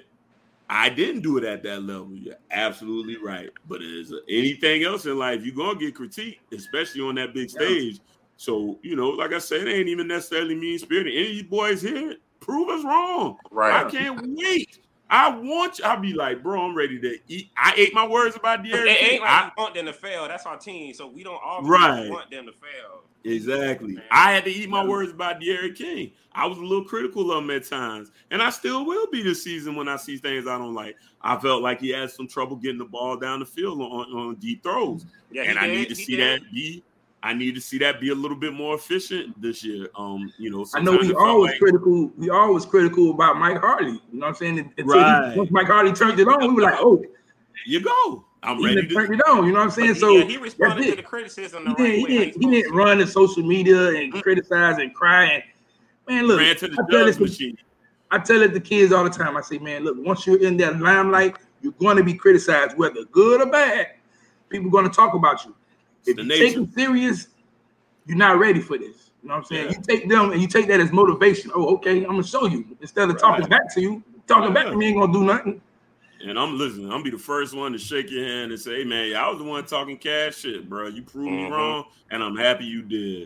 Speaker 3: I didn't do it at that level. You're absolutely right. But as anything else in life, you're going to get critiqued, especially on that big stage. So, you know, like I said, it ain't even necessarily mean-spirited. Any of you boys here, prove us wrong.
Speaker 4: Right.
Speaker 3: I can't wait. I want you. I'll be like, bro, I'm ready to eat. I ate my words about De'Aaron
Speaker 4: It
Speaker 3: King.
Speaker 4: ain't like
Speaker 3: I-
Speaker 4: we want them to fail. That's our team, so we don't always
Speaker 3: Right.
Speaker 4: want them to fail.
Speaker 3: Exactly.
Speaker 4: Man.
Speaker 3: I had to eat my words about De'Aaron King. I was a little critical of him at times, and I still will be this season when I see things I don't like. I felt like he had some trouble getting the ball down the field on, on deep throws,
Speaker 4: Yeah,
Speaker 3: and
Speaker 4: he
Speaker 3: I
Speaker 4: did.
Speaker 3: need to
Speaker 4: He
Speaker 3: see
Speaker 4: did.
Speaker 3: that be. I need to see that be a little bit more efficient this year. Um, you know,
Speaker 5: I know
Speaker 3: sometimes
Speaker 5: we
Speaker 3: it felt
Speaker 5: always
Speaker 3: like-
Speaker 5: critical. We always critical about Mike Harley. You know what I'm saying? Until
Speaker 3: Right.
Speaker 5: he, once Mike Harley turned it on, we were like, oh,
Speaker 3: There you go. I'm
Speaker 5: he
Speaker 3: ready
Speaker 5: done
Speaker 3: to.
Speaker 5: turned it on. You know what I'm saying?
Speaker 4: But
Speaker 5: So
Speaker 4: yeah, he responded
Speaker 5: that's
Speaker 4: to
Speaker 5: it.
Speaker 4: the criticism
Speaker 5: He
Speaker 4: the
Speaker 5: didn't.
Speaker 4: right
Speaker 5: He
Speaker 4: way. how
Speaker 5: didn't. He
Speaker 4: supposed
Speaker 5: didn't
Speaker 4: to.
Speaker 5: run to social media and
Speaker 3: Mm.
Speaker 5: criticize and cry. And man, look,
Speaker 3: Ran to the
Speaker 5: I tell
Speaker 3: judge
Speaker 5: it to,
Speaker 3: machine.
Speaker 5: I tell it to kids all the time. I say, man, look, once you're in that limelight, you're going to be criticized, whether good or bad. People going to talk about you. If
Speaker 3: the
Speaker 5: you
Speaker 3: nature.
Speaker 5: take it serious, you're not ready for this. You know what I'm saying?
Speaker 3: Yeah.
Speaker 5: You take them and you take that as motivation. Oh, okay, I'm gonna show you. Instead of talking
Speaker 3: Right.
Speaker 5: back to you, talking back
Speaker 3: Yeah.
Speaker 5: to me ain't gonna do nothing.
Speaker 3: And I'm listening. I'm gonna be the first one to shake your hand and say, hey, man, I was the one talking cash shit, bro. You proved me
Speaker 4: Mhm.
Speaker 3: wrong, and I'm happy you did.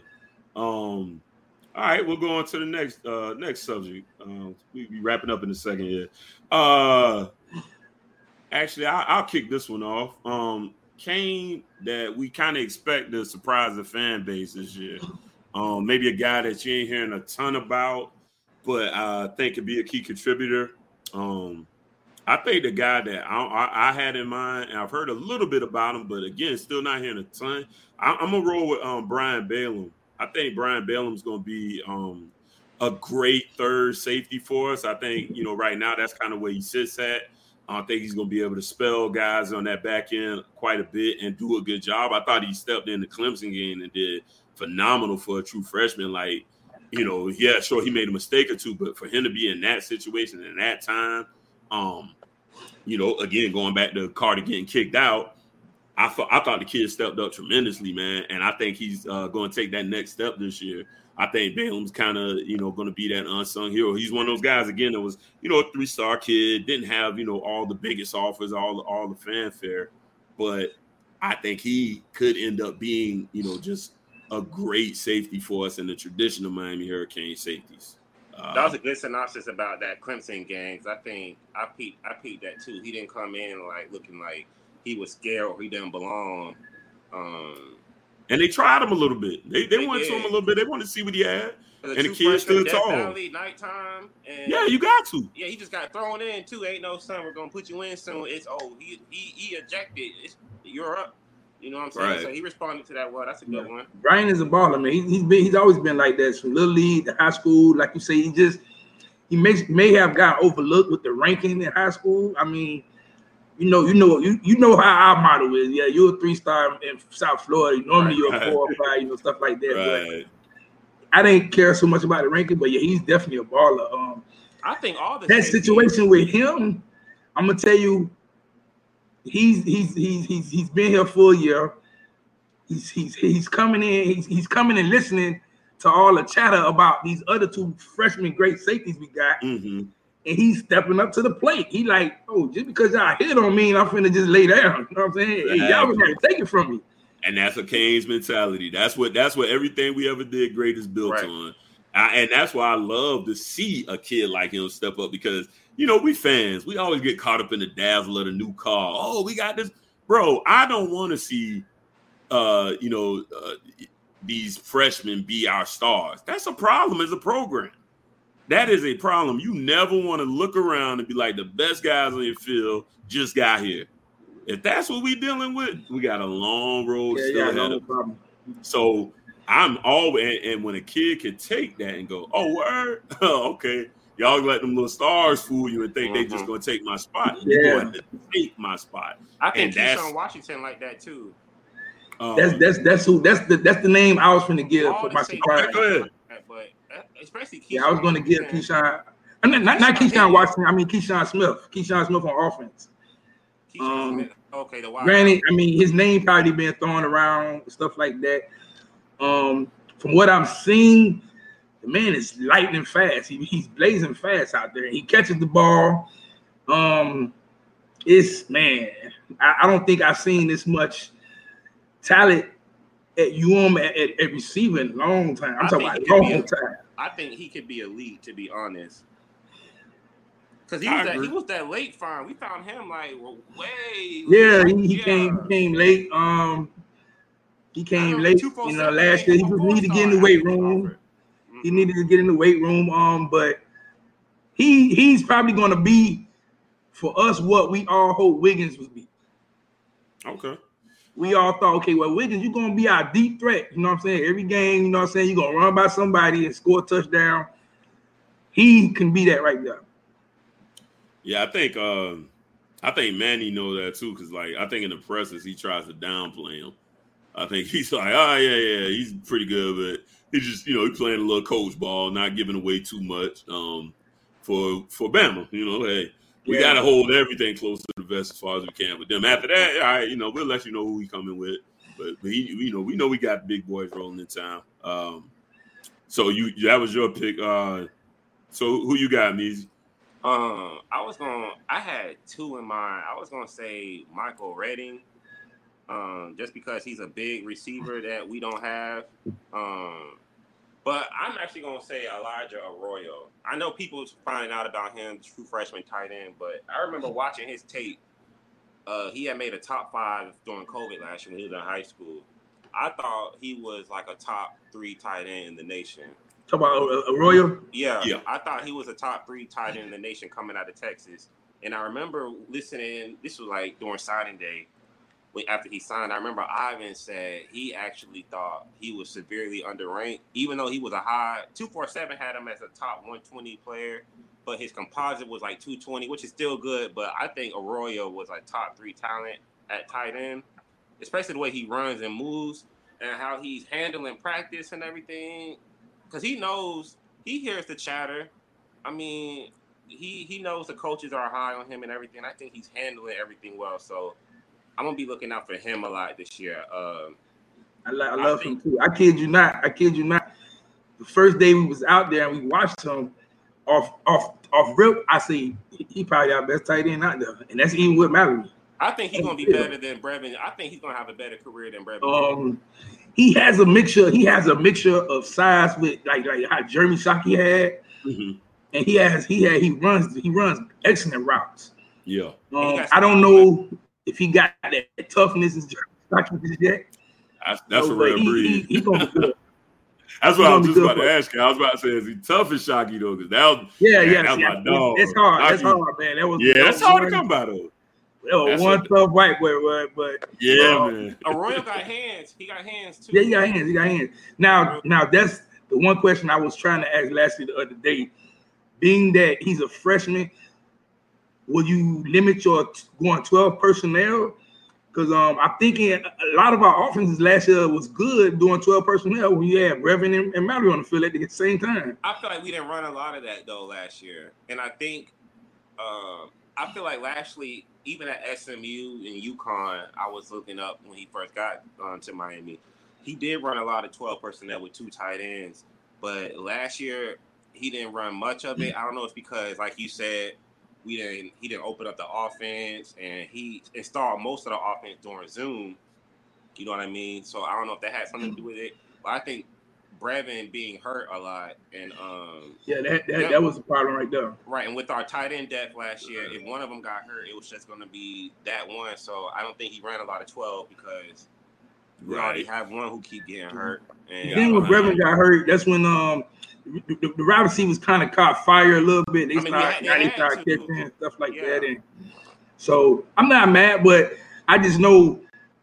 Speaker 3: Um, all right, we'll go on to the next uh next subject. Um, we be wrapping up in a second here. Uh, actually, I, I'll kick this one off. Um, Kane, that we kind of expect to surprise the fan base this year. Um, maybe a guy that you ain't hearing a ton about, but I think could be a key contributor. Um, I think the guy that I, I, I had in mind, and I've heard a little bit about him, but again, still not hearing a ton. I, I'm gonna roll with um, Brian Balaam. I think Brian Balaam's gonna be um, a great third safety for us. I think you know right now that's kind of where he sits at. I think he's gonna be able to spell guys on that back end quite a bit and do a good job. I thought he stepped in the Clemson game and did phenomenal for a true freshman. Like, you know, yeah, sure he made a mistake or two, but for him to be in that situation in that time. Um, you know, again, going back to Carter getting kicked out, I thought I thought the kid stepped up tremendously, man, and I think he's uh, going to take that next step this year. I think Balaam's kind of, you know, going to be that unsung hero. He's one of those guys, again, that was, you know, a three-star kid, didn't have, you know, all the biggest offers, all all the fanfare, but I think he could end up being, you know, just a great safety for us in the traditional Miami Hurricane safeties. Uh,
Speaker 4: That was a good synopsis about that Clemson gang. 'Cause I think I peeped, I peeped that too. He didn't come in like looking like he was scared or he didn't belong. Um,
Speaker 3: And they tried him a little bit. They they,
Speaker 4: They
Speaker 3: went to
Speaker 4: did.
Speaker 3: him a little bit. They wanted to see what he had.
Speaker 4: as a
Speaker 3: And the
Speaker 4: true
Speaker 3: kid
Speaker 4: freshman,
Speaker 3: stood
Speaker 4: Death
Speaker 3: tall.
Speaker 4: Valley, nighttime, and
Speaker 3: Yeah, you got to.
Speaker 4: yeah, he just got thrown in too. Ain't no son, we're gonna put you in soon. It's oh, he he, he ejected. It's, you're up. You know what I'm saying?
Speaker 3: Right.
Speaker 4: So he responded to that well. That's a good one.
Speaker 5: Brian is a baller, man. He, he's been he's always been like that from little league to high school. Like you say, he just he makes may have got overlooked with the ranking in high school. I mean, you know, you know, you you know how our model is. Yeah, you're a three star in South Florida. Normally you're a four or five, you know, stuff like that.
Speaker 3: Right.
Speaker 5: But I didn't care so much about the ranking, but yeah, he's definitely a baller. Um,
Speaker 4: I think all the
Speaker 5: that
Speaker 4: safeties-
Speaker 5: situation with him, I'm gonna tell you, he's he's he's he's he's been here for a year. He's he's he's coming in. He's he's coming and listening to all the chatter about these other two freshman great safeties we got,
Speaker 3: Mm-hmm.
Speaker 5: and he's stepping up to the plate. He like, oh, just because y'all hit don't mean I'm finna just lay down. You know what I'm saying? Hey, y'all was gonna take it from me.
Speaker 3: And that's a Canes mentality. That's what that's what everything we ever did great is built
Speaker 4: Right.
Speaker 3: on. I, and that's why I love to see a kid like him step up because, you know, we fans, we always get caught up in the dazzle of the new car. Oh, we got this. Bro, I don't want to see, uh, you know, uh, these freshmen be our stars. That's a problem as a program. That is a problem. You never want to look around and be like the best guys on your field just got here. If that's what we dealing with, we got a long road
Speaker 5: Yeah,
Speaker 3: still
Speaker 5: yeah,
Speaker 3: ahead
Speaker 5: no
Speaker 3: of us.
Speaker 5: problem.
Speaker 3: So I'm always, and, and when a kid can take that and go, oh, word, okay, y'all let them little stars fool you and think
Speaker 4: mm-hmm.
Speaker 3: they just gonna take my spot.
Speaker 5: Yeah.
Speaker 3: You're going to take my spot.
Speaker 4: I think
Speaker 3: and
Speaker 4: Keyshawn Washington like that too.
Speaker 3: Um,
Speaker 5: That's that's that's who that's the that's the name I was going to give
Speaker 4: All
Speaker 5: for
Speaker 4: the
Speaker 5: my
Speaker 4: same
Speaker 5: surprise.
Speaker 3: Okay, go ahead.
Speaker 4: like that, but especially Keyshawn
Speaker 5: Yeah, I was going to give
Speaker 4: Washington.
Speaker 5: Keyshawn. uh, Not not, not
Speaker 4: Keyshawn
Speaker 5: Keyshawn
Speaker 4: Hayes.
Speaker 5: Washington. I mean Keyshawn Smith. Keyshawn Smith on offense.
Speaker 4: Keyshawn
Speaker 5: Um,
Speaker 4: Smith. Okay, the wide.
Speaker 5: Granted, I mean his name probably been thrown around stuff like that. Um, from what I'm seeing, the man is lightning fast. He, he's blazing fast out there. He catches the ball. Um, it's man, I, I don't think I've seen this much talent at U M at, at, at receiving a long time. I'm
Speaker 4: I
Speaker 5: talking
Speaker 4: think
Speaker 5: about
Speaker 4: he could
Speaker 5: long
Speaker 4: be a-
Speaker 5: time.
Speaker 4: I think he could be elite, to be honest. Because he
Speaker 3: I
Speaker 4: was that
Speaker 3: agree.
Speaker 4: he was that late find. We found him like way.
Speaker 5: Yeah,
Speaker 4: late.
Speaker 5: he, he
Speaker 4: Yeah.
Speaker 5: came he came late. Um, he
Speaker 4: I
Speaker 5: came
Speaker 4: remember
Speaker 5: late.
Speaker 4: two four
Speaker 5: You know,
Speaker 4: seven
Speaker 5: last
Speaker 4: made
Speaker 5: year he
Speaker 4: him a
Speaker 5: just needed to get in the
Speaker 4: four-star
Speaker 5: weight
Speaker 4: after he
Speaker 5: room.
Speaker 4: offered.
Speaker 5: He
Speaker 4: Mhm.
Speaker 5: needed to get in the weight room. Um, but he he's probably going to be for us what we all hope Wiggins would be.
Speaker 3: Okay.
Speaker 5: We all thought, okay, well, Wiggins, you're going to be our deep threat. You know what I'm saying? Every game, you know what I'm saying? You're going to run by somebody and score a touchdown. He can be that right there.
Speaker 3: Yeah, I think um, I think Manny knows that too, because like I think in the presses he tries to downplay him. I think he's like, oh yeah, yeah, he's pretty good, but he just, you know, he's playing a little coach ball, not giving away too much. Um, for for Bama, you know, hey, we
Speaker 5: Yeah.
Speaker 3: got to hold everything close to the vest as far as we can with them. After that, all right, you know, we'll let you know who we coming with. But, but he, you know, we know we got big boys rolling in town. Um, so you that was your pick. Uh, so who you got, Meezy?
Speaker 4: Um, I was going. I had two in mind. I was going to say Michael Redding, um, just because he's a big receiver that we don't have. Um, but I'm actually going to say Elijah Arroyo. I know people finding out about him, true freshman tight end, but I remember watching his tape. Uh, he had made a top five during COVID last year when he was in high school. I thought he was like a top three tight end in the nation.
Speaker 5: Talk about uh, Arroyo.
Speaker 4: Yeah,
Speaker 3: Yeah.
Speaker 4: I thought he was a top three tight end in the nation coming out of Texas. And I remember listening, this was like during signing day, when after he signed, I remember Ivan said he actually thought he was severely underranked, even though he was a high, two forty-seven had him as a top one twenty player, but his composite was like two twenty, which is still good, but I think Arroyo was a top three talent at tight end, especially the way he runs and moves and how he's handling practice and everything. Because he knows, he hears the chatter. I mean, he he knows the coaches are high on him and everything. I think he's handling everything well. So I'm going to be looking out for him a lot this year. Um,
Speaker 5: I, lo- I
Speaker 4: I
Speaker 5: love
Speaker 4: think-
Speaker 5: him too. I kid you not. I kid you not. The first day we was out there and we watched him off off off rip, I say he, he probably our best tight end out there, and that's even with Mallory.
Speaker 4: I think he's going to be better than Brevin. I think he's going to have a better career than Brevin.
Speaker 5: Um, he has a mixture. He has a mixture of size with like like how Jeremy Shockey had,
Speaker 3: Mm-hmm.
Speaker 5: and he has he had he runs he runs excellent routes.
Speaker 3: Yeah.
Speaker 5: Um,
Speaker 4: got
Speaker 5: I don't
Speaker 4: some-
Speaker 5: know if he got that toughness as Jeremy Shockey just yet.
Speaker 3: That's, that's a
Speaker 5: but
Speaker 3: rare
Speaker 5: he,
Speaker 3: breed.
Speaker 5: He, he gonna be good.
Speaker 3: That's
Speaker 5: he
Speaker 3: what I
Speaker 5: gonna
Speaker 3: was
Speaker 5: be
Speaker 3: just
Speaker 5: good
Speaker 3: about to
Speaker 5: for-
Speaker 3: ask you. I was about to say, is he tough as Shockey though? Because that was,
Speaker 5: Yeah,
Speaker 3: man,
Speaker 5: yeah,
Speaker 3: that's
Speaker 5: see,
Speaker 3: my
Speaker 5: that's,
Speaker 3: dog.
Speaker 5: that's hard. That's
Speaker 3: Shockey-
Speaker 5: hard, man. That was
Speaker 3: Yeah,
Speaker 5: that
Speaker 3: that's
Speaker 5: was
Speaker 3: hard to
Speaker 5: one-
Speaker 3: come by though.
Speaker 5: That was
Speaker 3: That's
Speaker 5: one
Speaker 3: a-
Speaker 5: tough white boy, but, but
Speaker 3: Yeah,
Speaker 5: uh,
Speaker 3: man.
Speaker 4: Arroyo got hands. He got hands too.
Speaker 5: yeah, he got hands. He got hands. Now, now that's the one question I was trying to ask last week the other day. Being that he's a freshman, will you limit your t- going twelve personnel? Because um, I'm thinking a lot of our offenses last year was good doing twelve personnel when you had Brevin and, and Mallory on the field at the same time.
Speaker 4: I feel like we didn't run a lot of that though last year, and I think um, I feel like Lashley, even at S M U and UConn, I was looking up when he first got um, to Miami. He did run a lot of twelve personnel with two tight ends, but last year he didn't run much of it. I don't know if it's because, like you said, we didn't he didn't open up the offense, and he installed most of the offense during Zoom. You know what I mean? So I don't know if that had something to do with it, but I think Brevin being hurt a lot, and um,
Speaker 5: Yeah, that that,
Speaker 4: Yeah.
Speaker 5: that was the problem right there.
Speaker 4: right, and with our tight end depth last year, if one of them got hurt, it was just going to be that one. So I don't think he ran a lot of twelve because we already
Speaker 3: Right.
Speaker 4: have one who keep getting hurt. And
Speaker 3: Yeah,
Speaker 5: Then when
Speaker 3: I-
Speaker 5: Brevin got hurt, that's when um the, the, the wide receivers kind of caught fire a little bit. They
Speaker 4: I mean,
Speaker 5: started,
Speaker 4: they
Speaker 5: now
Speaker 4: had-
Speaker 5: they
Speaker 4: they
Speaker 5: started
Speaker 4: had to.
Speaker 5: catching and stuff like
Speaker 4: Yeah.
Speaker 5: that. And so I'm not mad, but I just know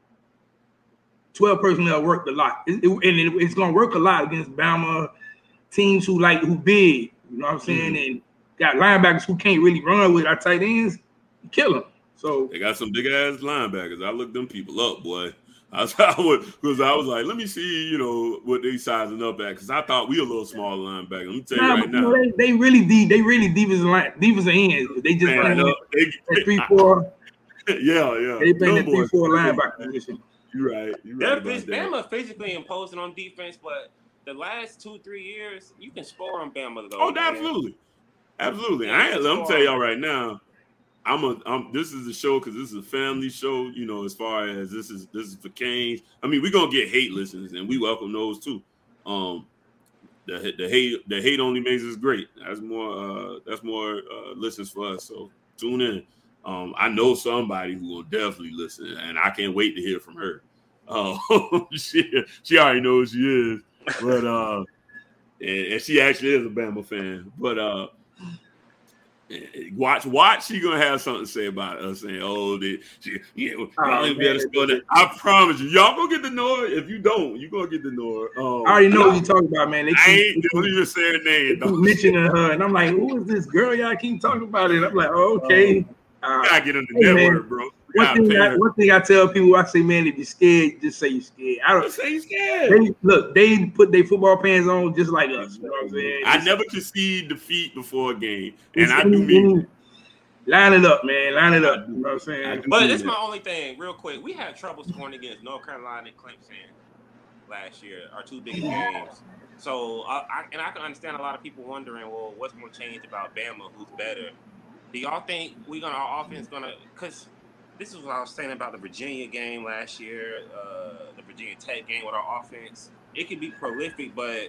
Speaker 5: twelve personnel worked a lot, it, it- and it, it's gonna work a lot against Bama teams who like who big. You know what I'm saying?
Speaker 3: Mhm.
Speaker 5: And got linebackers who can't really run with our tight ends, you kill them. So
Speaker 3: they got some big ass linebackers. I looked them people up, boy. I was, I was, because I was like, let me see, you know, what they sizing up at, because I thought we were a little small linebacker. Let me tell you
Speaker 5: nah,
Speaker 3: right
Speaker 5: but,
Speaker 3: now,
Speaker 5: you know, they, they really deep. They really defensive line, defensive ends. They just
Speaker 3: Man,
Speaker 5: playing
Speaker 3: no, they,
Speaker 5: that three four.
Speaker 3: yeah, yeah.
Speaker 5: They playing that
Speaker 3: Them
Speaker 5: three
Speaker 3: boys-
Speaker 5: four linebacker position.
Speaker 3: You're right. You're
Speaker 4: They're
Speaker 3: right about
Speaker 4: phys-
Speaker 3: that.
Speaker 4: Bama physically imposing on defense, but the last two, three years, you can score on Bama though.
Speaker 3: Oh,
Speaker 4: man.
Speaker 3: absolutely, absolutely.
Speaker 4: Yeah,
Speaker 3: I ain't,
Speaker 4: it's
Speaker 3: let me tell
Speaker 4: hard.
Speaker 3: y'all right now. I'm a. I'm. This is a show because this is a family show. You know, as far as this is this is for Canes. I mean, we're gonna get hate listens, and we welcome those too. Um, the the hate the hate only makes us great. That's more. Uh, that's more uh, listens for us. So tune in. Um, I know somebody who will definitely listen, and I can't wait to hear from her. Uh, she she already knows she is, but uh, and, and she actually is a Bama fan. But uh. Watch, watch. She gonna have something to say about us saying, "Oh, they, she, you know,
Speaker 5: Oh,
Speaker 3: y'all ain't better
Speaker 5: man.
Speaker 3: score that." I promise you, y'all gonna get the Nord. If you don't, you gonna get the Nord. Um,
Speaker 5: I already know what you're talking about, man. They
Speaker 3: I
Speaker 5: keep,
Speaker 3: ain't
Speaker 5: they
Speaker 3: don't
Speaker 5: keep,
Speaker 3: even say her
Speaker 5: they
Speaker 3: name.
Speaker 5: keep
Speaker 3: Though.
Speaker 5: mentioning her, and I'm like, who is this girl? Y'all keep talking about it. I'm like, oh, okay. Uh,
Speaker 3: You gotta get on the
Speaker 5: Hey,
Speaker 3: network,
Speaker 5: man.
Speaker 3: bro. You
Speaker 5: one
Speaker 3: gotta
Speaker 5: thing,
Speaker 3: pay
Speaker 5: I,
Speaker 3: her.
Speaker 5: one thing I tell people, I say, man, if you're scared, just say you're scared. I don't.
Speaker 3: Just say you scared.
Speaker 5: They, look, they put their football pants on just like us. You know what I'm saying?
Speaker 3: I
Speaker 5: Just-
Speaker 3: never concede defeat before a game,
Speaker 5: just
Speaker 3: and I
Speaker 5: any-
Speaker 3: do mean.
Speaker 5: any- Line it up, man. Line it
Speaker 3: I
Speaker 5: up.
Speaker 3: do.
Speaker 5: You know what I'm
Speaker 3: I
Speaker 5: saying?
Speaker 3: do
Speaker 4: But
Speaker 3: mean
Speaker 4: this is
Speaker 3: that.
Speaker 4: my only thing, real quick. We had trouble scoring against North Carolina and Clemson last year, our two biggest games. So, I, I, and I can understand a lot of people wondering, well, what's going to change about Bama? Who's better? Do y'all think we gonna our offense gonna? Because this is what I was saying about the Virginia game last year, uh, the Virginia Tech game with our offense. It can be prolific, but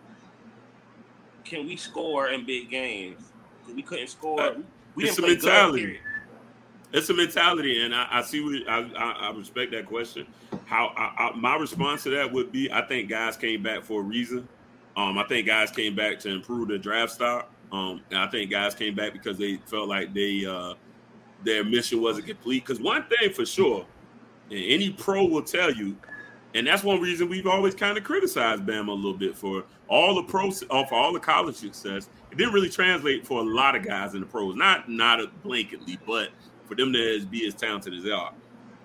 Speaker 4: can we score in big games? 'Cause we couldn't score.
Speaker 3: Uh,
Speaker 4: we
Speaker 3: it's
Speaker 4: didn't
Speaker 3: a
Speaker 4: play
Speaker 3: mentality.
Speaker 4: good. Period.
Speaker 3: It's a mentality, and I, I see what I, I, I respect that question. How I, I, my response to that would be, I think guys came back for a reason. Um, I think guys came back to improve their draft stock. Um, and I think guys came back because they felt like they uh, their mission wasn't complete. Because one thing for sure, and any pro will tell you, and that's one reason we've always kind of criticized Bama a little bit for all the pros, uh, for all the college success. It didn't really translate for a lot of guys in the pros, not not a blanketly, but for them to be as talented as they are.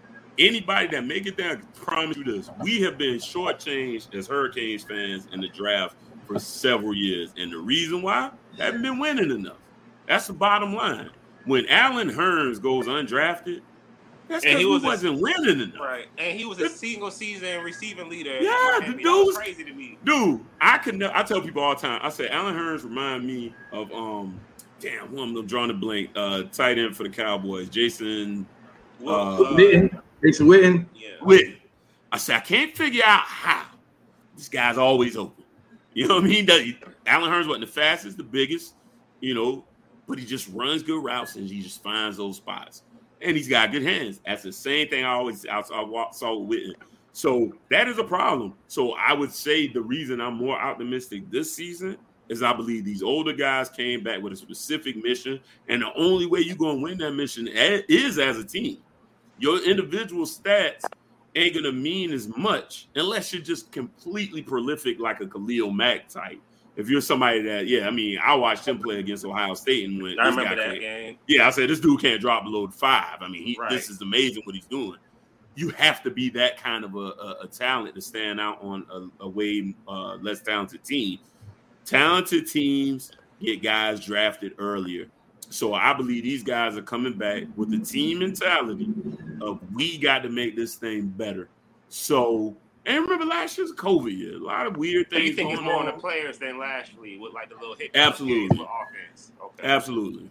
Speaker 3: Anybody that make it there, I promise you this: we have been shortchanged as Hurricanes fans in the draft for several years, and the reason why, they haven't been winning enough. That's the bottom line. When Allen Hurns goes undrafted, that's
Speaker 4: And
Speaker 3: because
Speaker 4: he
Speaker 3: we
Speaker 4: was a-
Speaker 3: wasn't winning enough.
Speaker 4: Right, and he was a single season receiving leader.
Speaker 3: Yeah,
Speaker 4: in
Speaker 3: the
Speaker 4: Miami. That was
Speaker 3: dude's-
Speaker 4: crazy to me.
Speaker 3: Dude, I could. Ne- I tell people all the time. I say Allen Hurns remind me of um, damn, one of them drawing a blank. Uh, tight end for the Cowboys, Jason
Speaker 4: Well,
Speaker 3: Uh,
Speaker 5: Witten, Jason Witten.
Speaker 4: yeah.
Speaker 3: Witten. I said I can't figure out how this guy's always open. You know what I mean? That, Allen Hurns wasn't the fastest, the biggest, you know, but he just runs good routes and he just finds those spots. And he's got good hands. That's the same thing I always I, I saw with Witten. So that is a problem. So I would say the reason I'm more optimistic this season is I believe these older guys came back with a specific mission, and the only way you're going to win that mission is as a team. Your individual stats ain't going to mean as much unless you're just completely prolific like a Khalil Mack type. If you're somebody that, yeah, I mean, I watched him play against Ohio State and when
Speaker 4: I
Speaker 3: this
Speaker 4: remember
Speaker 3: guy
Speaker 4: that
Speaker 3: came,
Speaker 4: game.
Speaker 3: yeah, I said this dude can't drop below five. I mean, he,
Speaker 4: Right.
Speaker 3: this is amazing what he's doing. You have to be that kind of a, a, a talent to stand out on a, a way uh, less talented team. Talented teams get guys drafted earlier. So I believe these guys are coming back with the team mentality of we got to make this thing better. So, and remember last year's COVID year, a lot of weird
Speaker 4: So
Speaker 3: things
Speaker 4: you think it's
Speaker 3: going
Speaker 4: more on
Speaker 3: on.
Speaker 4: the players than Lashley with like the little hit
Speaker 3: Absolutely.
Speaker 4: for offense. Okay.
Speaker 3: Absolutely.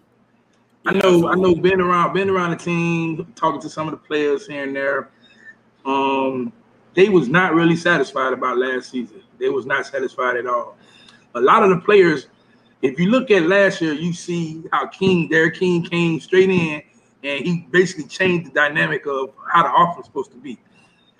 Speaker 5: I
Speaker 3: Yeah,
Speaker 5: know,
Speaker 3: absolutely.
Speaker 5: I know. Been around, been around the team, talking to some of the players here and there. Um, they was not really satisfied about last season. They was not satisfied at all. A lot of the players, if you look at last year, you see how King, Derek King, came straight in, and he basically changed the dynamic of how the offense was supposed to be.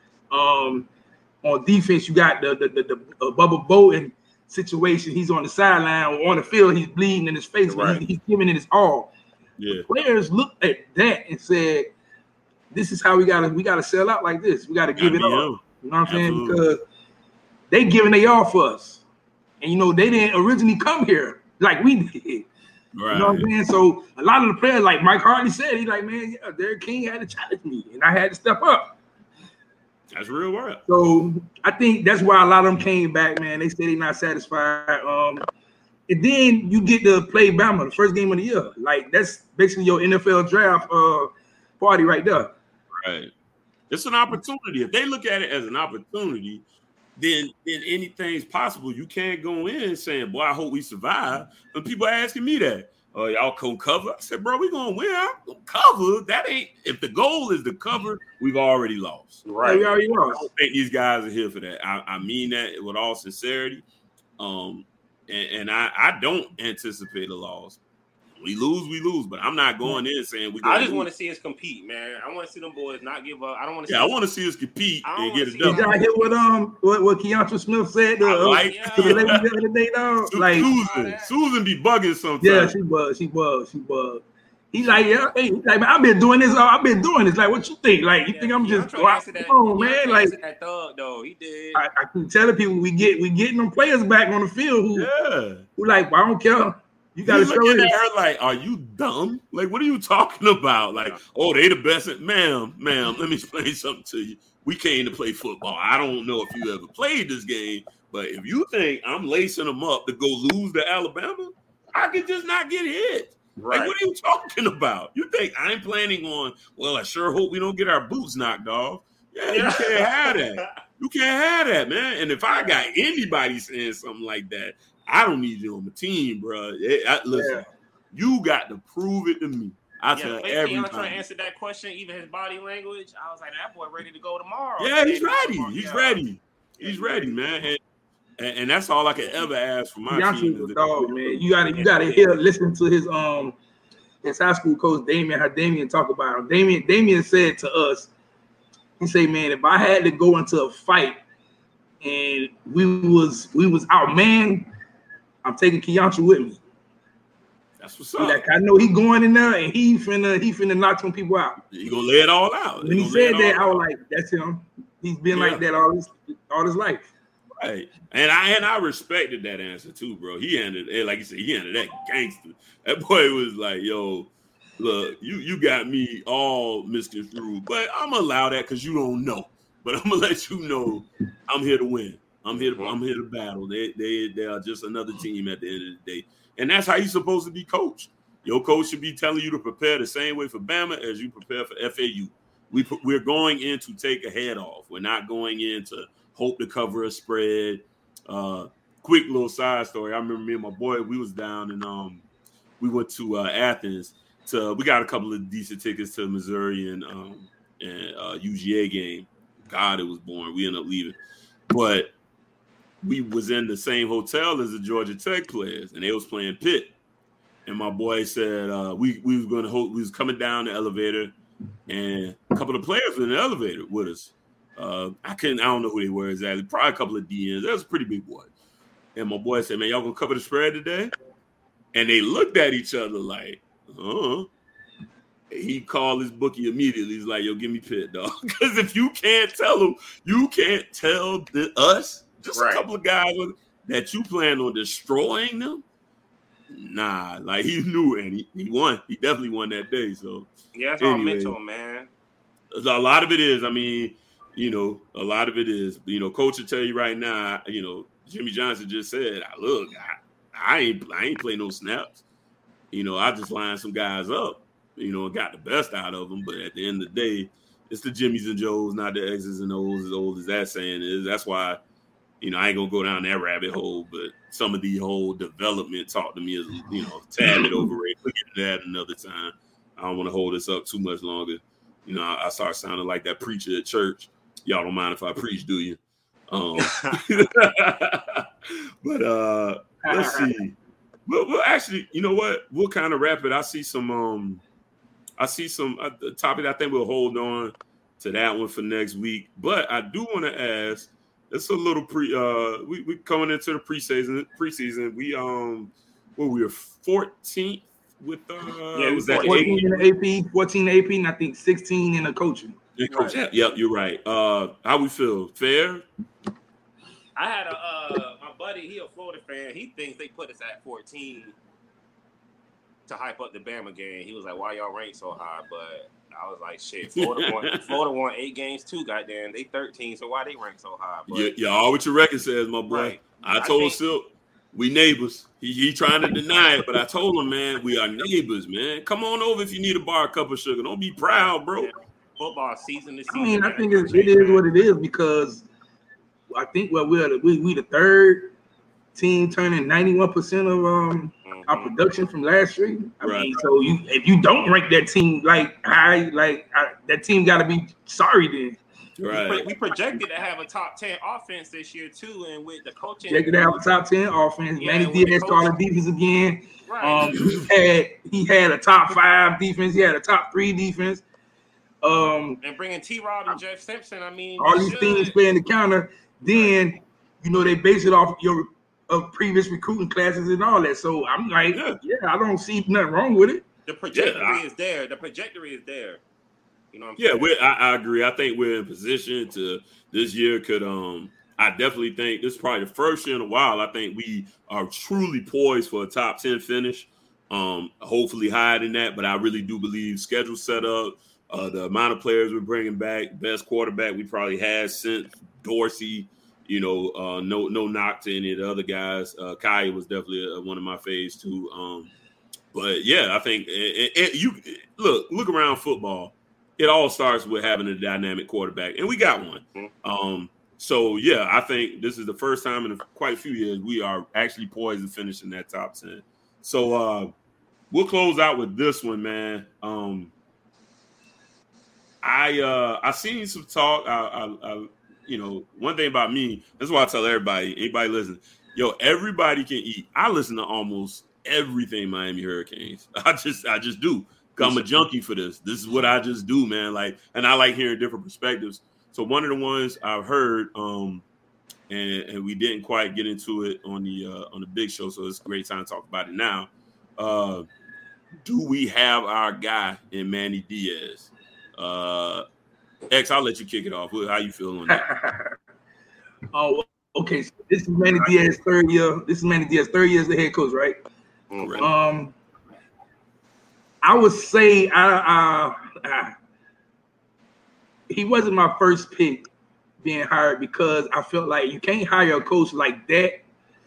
Speaker 5: Um, on defense, you got the the the, the uh, Bubba Bolton situation. He's on the sideline or on the field. He's bleeding in his face, but
Speaker 4: Right.
Speaker 5: he's, he's giving it his all.
Speaker 3: Yeah.
Speaker 5: Players looked at that and said, "This is how we gotta we gotta sell out like this. We gotta give it
Speaker 3: Gotta be
Speaker 5: all."
Speaker 3: him.
Speaker 5: You know what I'm saying?
Speaker 3: Absolutely.
Speaker 5: Because they giving they all for us, and you know they didn't originally come here like we did.
Speaker 3: Right.
Speaker 5: You know what I'm saying? So a lot of the players, like Mike Hartley said, he's like, man, yeah, Derrick King had to challenge me, and I had to step up.
Speaker 3: That's real work.
Speaker 5: So I think that's why a lot of them came back, man. They say they're not satisfied. Um, and then you get to play Bama the first game of the year. Like that's basically your N F L draft uh, party right there.
Speaker 3: Right. It's an opportunity. If they look at it as an opportunity, then then anything's possible. You can't go in saying, boy, I hope we survive. And people are asking me that. Oh, y'all gonna cover? I said, bro, we gonna win. I'm gonna cover. That ain't if the goal is to cover, we've already lost.
Speaker 5: Right. We already lost.
Speaker 3: I don't think these guys are here for that. I, I mean that with all sincerity. Um, and, and I, I don't anticipate a loss. We lose, we lose, but I'm not going in saying we.
Speaker 4: I just want to see us compete, man. I want to see them boys not give up. I don't want to.
Speaker 3: Yeah,
Speaker 4: see
Speaker 3: I want to see us compete and get it
Speaker 5: Did
Speaker 3: done.
Speaker 5: y'all hear what um what what Keontra Smith said to, uh,
Speaker 3: like,
Speaker 5: to the lady the other day, dog? Like
Speaker 3: Susan, Susan be bugging sometimes.
Speaker 5: Yeah, she was, she was, she was. He's like, yeah, hey, he's like, man, I've been doing this. Uh, I've been doing this. Like, what you think? Like, you
Speaker 4: Yeah,
Speaker 5: think I'm just
Speaker 4: Keontra
Speaker 5: wow,
Speaker 4: answered that-
Speaker 5: come on,
Speaker 4: Keontra
Speaker 5: man? Like,
Speaker 4: answered that thug though, he did.
Speaker 5: I, I keep telling people we get we getting them players back on the field who
Speaker 3: Yeah.
Speaker 5: who like, well, I don't care. You got to
Speaker 3: He's
Speaker 5: show
Speaker 3: looking
Speaker 5: it.
Speaker 3: at her like, are you dumb? Like, what are you talking about? Like, oh, they the best. At, ma'am, ma'am, let me explain something to you. We came to play football. I don't know if you ever played this game, but if you think I'm lacing them up to go lose to Alabama, I could just not get hit.
Speaker 4: Right.
Speaker 3: Like, what are you talking about? You think I'm planning on, well, I sure hope we don't get our boots knocked off. Yeah, you can't have that. You can't have that, man. And if I got anybody saying something like that, I don't need you on my team, bro. It, I, listen,
Speaker 5: Yeah.
Speaker 3: you got to prove it to me. I
Speaker 4: Yeah,
Speaker 3: tell
Speaker 4: the way
Speaker 3: everybody.
Speaker 4: Keontra answered that question, even his body language, I was like, that boy ready to go tomorrow.
Speaker 3: Yeah, he's ready. He's
Speaker 4: Yeah.
Speaker 3: ready. He's ready, man. And, and, and that's all I could ever ask for my
Speaker 5: Keontra
Speaker 3: team.
Speaker 5: was
Speaker 3: is
Speaker 5: a dog, man. You gotta you gotta hear listen to his um his high school coach Damien, how Damien talk about him. Damien, Damien said to us, he said, man, if I had to go into a fight and we was we was outmanned, I'm taking Keontra with me.
Speaker 3: That's what's
Speaker 5: He
Speaker 3: up.
Speaker 5: like, I know he going in there and he finna he finna knock some people out.
Speaker 3: You gonna lay it all out.
Speaker 5: When he
Speaker 3: gonna lay
Speaker 5: said
Speaker 3: it
Speaker 5: that,
Speaker 3: all
Speaker 5: I was
Speaker 3: out.
Speaker 5: like, that's him. He's been
Speaker 3: Yeah.
Speaker 5: like that all his all his life.
Speaker 3: Right. And I and I respected that answer too, bro. He ended it, like you said, he ended that gangster. That boy was like, yo, look, you you got me all misconstrued, but I'm gonna allow that because you don't know. But I'm gonna let you know I'm here to win. I'm here to I'm here to battle. They they they are just another team at the end of the day. And that's how you're supposed to be coached. Your coach should be telling you to prepare the same way for Bama as you prepare for F A U. We we're going in to take a head off. We're not going in to hope to cover a spread. Uh, quick little side story. I remember me and my boy, we was down and um, we went to uh, Athens. To we got a couple of decent tickets to Missouri and um, and uh, U G A game. God, it was boring. We ended up leaving, but we was in the same hotel as the Georgia Tech players, and they was playing Pitt. And my boy said uh, we we was going to hold. We was coming down the elevator, and a couple of players were in the elevator with us. Uh, I couldn't. I don't know who they were exactly. Probably a couple of D Ns. That was a pretty big boy. And my boy said, "Man, y'all gonna cover the spread today?" And they looked at each other like, "Uh." He called his bookie immediately. He's like, "Yo, give me Pitt, dog." Because if you can't tell them, you can't tell the, us, just
Speaker 4: Right.
Speaker 3: a couple of guys with, that you plan on destroying them. Nah, like he knew, and he, he won. He definitely won that day. So
Speaker 4: Yeah, that's all
Speaker 3: Anyway.
Speaker 4: mental, man.
Speaker 3: a lot of it is. I mean, you know, a lot of it is. You know, coach will tell you right now. You know, Jimmy Johnson just said, "Look, I, I ain't, I ain't play no snaps. You know, I just lined some guys up. You know, and got the best out of them. But at the end of the day, it's the Jimmys and Joes, not the X's and O's. As old as that saying is, that's why. You know, I ain't gonna go down that rabbit hole. But some of the whole development talk to me is, you know, a tad bit overrated. We'll get to that another time. I don't want to hold this up too much longer. You know, I, I start sounding like that preacher at church. Y'all don't mind if I preach, do you? Um, but uh, let's see. Well, well, actually, you know what? We'll kind of wrap it. I see some. Um, I see some uh, the topic. I think we'll hold on to that one for next week. But I do want to ask. It's a little pre. Uh, we we coming into the preseason. Preseason. We um, well, we were fourteenth with uh,
Speaker 4: Yeah,
Speaker 3: was that
Speaker 5: fourteen
Speaker 3: eight?
Speaker 5: in the A P, fourteen in the A P, and I think sixteen in the coaching.
Speaker 3: Yeah, Coach, yep, yep, you're right. Uh, how we feel? Fair?
Speaker 4: I had a uh, my buddy, he a Florida fan. He thinks they put us at fourteen. to hype up the Bama game. He was like, "Why y'all rank so high?" But I was like, "Shit, Florida won. Florida won eight games too. Goddamn, they thirteen. So why they rank so high?" But,
Speaker 3: yeah, yeah, all what your record says, my boy.
Speaker 4: Right.
Speaker 3: I
Speaker 4: I
Speaker 3: told
Speaker 4: think-
Speaker 3: Silk we neighbors. He he trying to deny it, but I told him, man, we are neighbors, man. Come on over if you need a bar, cup of sugar. Don't be proud, bro.
Speaker 4: Yeah. Football season to
Speaker 5: I
Speaker 4: season.
Speaker 5: mean, I
Speaker 4: man,
Speaker 5: think
Speaker 4: it's
Speaker 5: it's,
Speaker 4: gonna
Speaker 5: it
Speaker 4: change,
Speaker 5: is
Speaker 4: man.
Speaker 5: what it is because I think well, we're the, we we the third team turning ninety-one percent of um our
Speaker 4: Mhm.
Speaker 5: production from last year. I
Speaker 3: Right.
Speaker 5: mean, so you if you don't rank that team like high, like I, that team got to be sorry then.
Speaker 4: We, pro-
Speaker 3: Right.
Speaker 4: we projected to have a top ten offense this year too, and with the coaching,
Speaker 5: They could have a top ten offense.
Speaker 4: Yeah,
Speaker 5: Manny
Speaker 4: with the
Speaker 5: Diaz
Speaker 4: coach-
Speaker 5: started defense again.
Speaker 4: right?
Speaker 5: Um, he had he had a top five defense. He had a top three defense. Um,
Speaker 4: and bringing T. Rod and Jeff Simpson, I mean,
Speaker 5: all
Speaker 4: we
Speaker 5: these
Speaker 4: should-
Speaker 5: things playing the counter. Then you know they base it off your of previous recruiting classes and all that. So I'm like,
Speaker 3: Yeah.
Speaker 5: yeah, I don't see nothing wrong with it.
Speaker 4: The trajectory
Speaker 3: Yeah, I-
Speaker 4: is there. The trajectory is there. You know what I'm
Speaker 3: Yeah,
Speaker 4: saying?
Speaker 3: we I, I agree. I think we're in position to this year could um I definitely think this is probably the first year in a while. I think we are truly poised for a top ten finish. Um, hopefully higher than that, but I really do believe schedule set up, uh, the amount of players we're bringing back, best quarterback we probably had since Dorsey. You know, uh, no no knock to any of the other guys. Uh, Kai was definitely uh one of my faves too. Um, but yeah, I think it, it, you look look around football. It all starts with having a dynamic quarterback, and we got one. Um, so yeah, I think this is the first time in quite a few years we are actually poised to finish in that top ten. So uh, we'll close out with this one, man. Um, I uh, I seen some talk. I, I, I, you know, one thing about me. That's why I tell everybody, anybody listen, yo, everybody can eat. I listen to almost everything Miami Hurricanes. I just, I just do. I'm a junkie for this. This is what I just do, man. Like, and I like hearing different perspectives. So one of the ones I've heard, um, and, and we didn't quite get into it on the uh, on the big show, so it's a great time to talk about it now. Uh, do we have our guy in Manny Diaz? Uh, X, I'll let you kick it off. How you feel on that?
Speaker 5: Oh, okay. So this is Manny Diaz's third year. This is Manny Diaz's third year as the head coach, right?
Speaker 3: Correct.
Speaker 5: Um, I would say I, I, I he wasn't my first pick being hired because I felt like you can't hire a coach like that.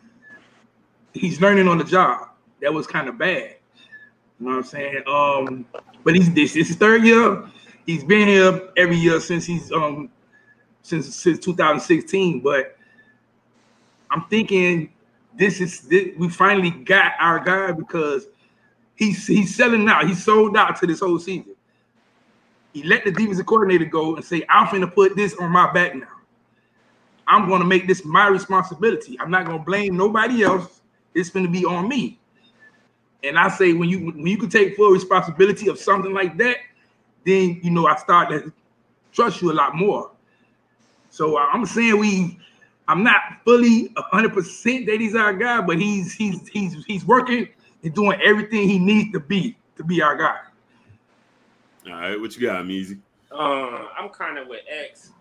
Speaker 5: He's learning on the job. That was kind of bad. You know what I'm saying? Um, but he's this is his third year. He's been here every year since he's um since since two thousand sixteen. But I'm thinking this is this, we finally got our guy because he's he's selling out. He's sold out to this whole season. He let the defensive coordinator go and say, I'm finna put this on my back now. I'm gonna make this my responsibility. I'm not gonna blame nobody else. It's gonna be on me. And I say when you when you can take full responsibility of something like that, then you know I start to trust you a lot more. So I'm saying we I'm not fully one hundred percent that he's our guy, but he's he's he's he's working and doing everything he needs to be to be our guy.
Speaker 3: All right, what you got, Meezy?
Speaker 4: Uh, I'm kind of with X.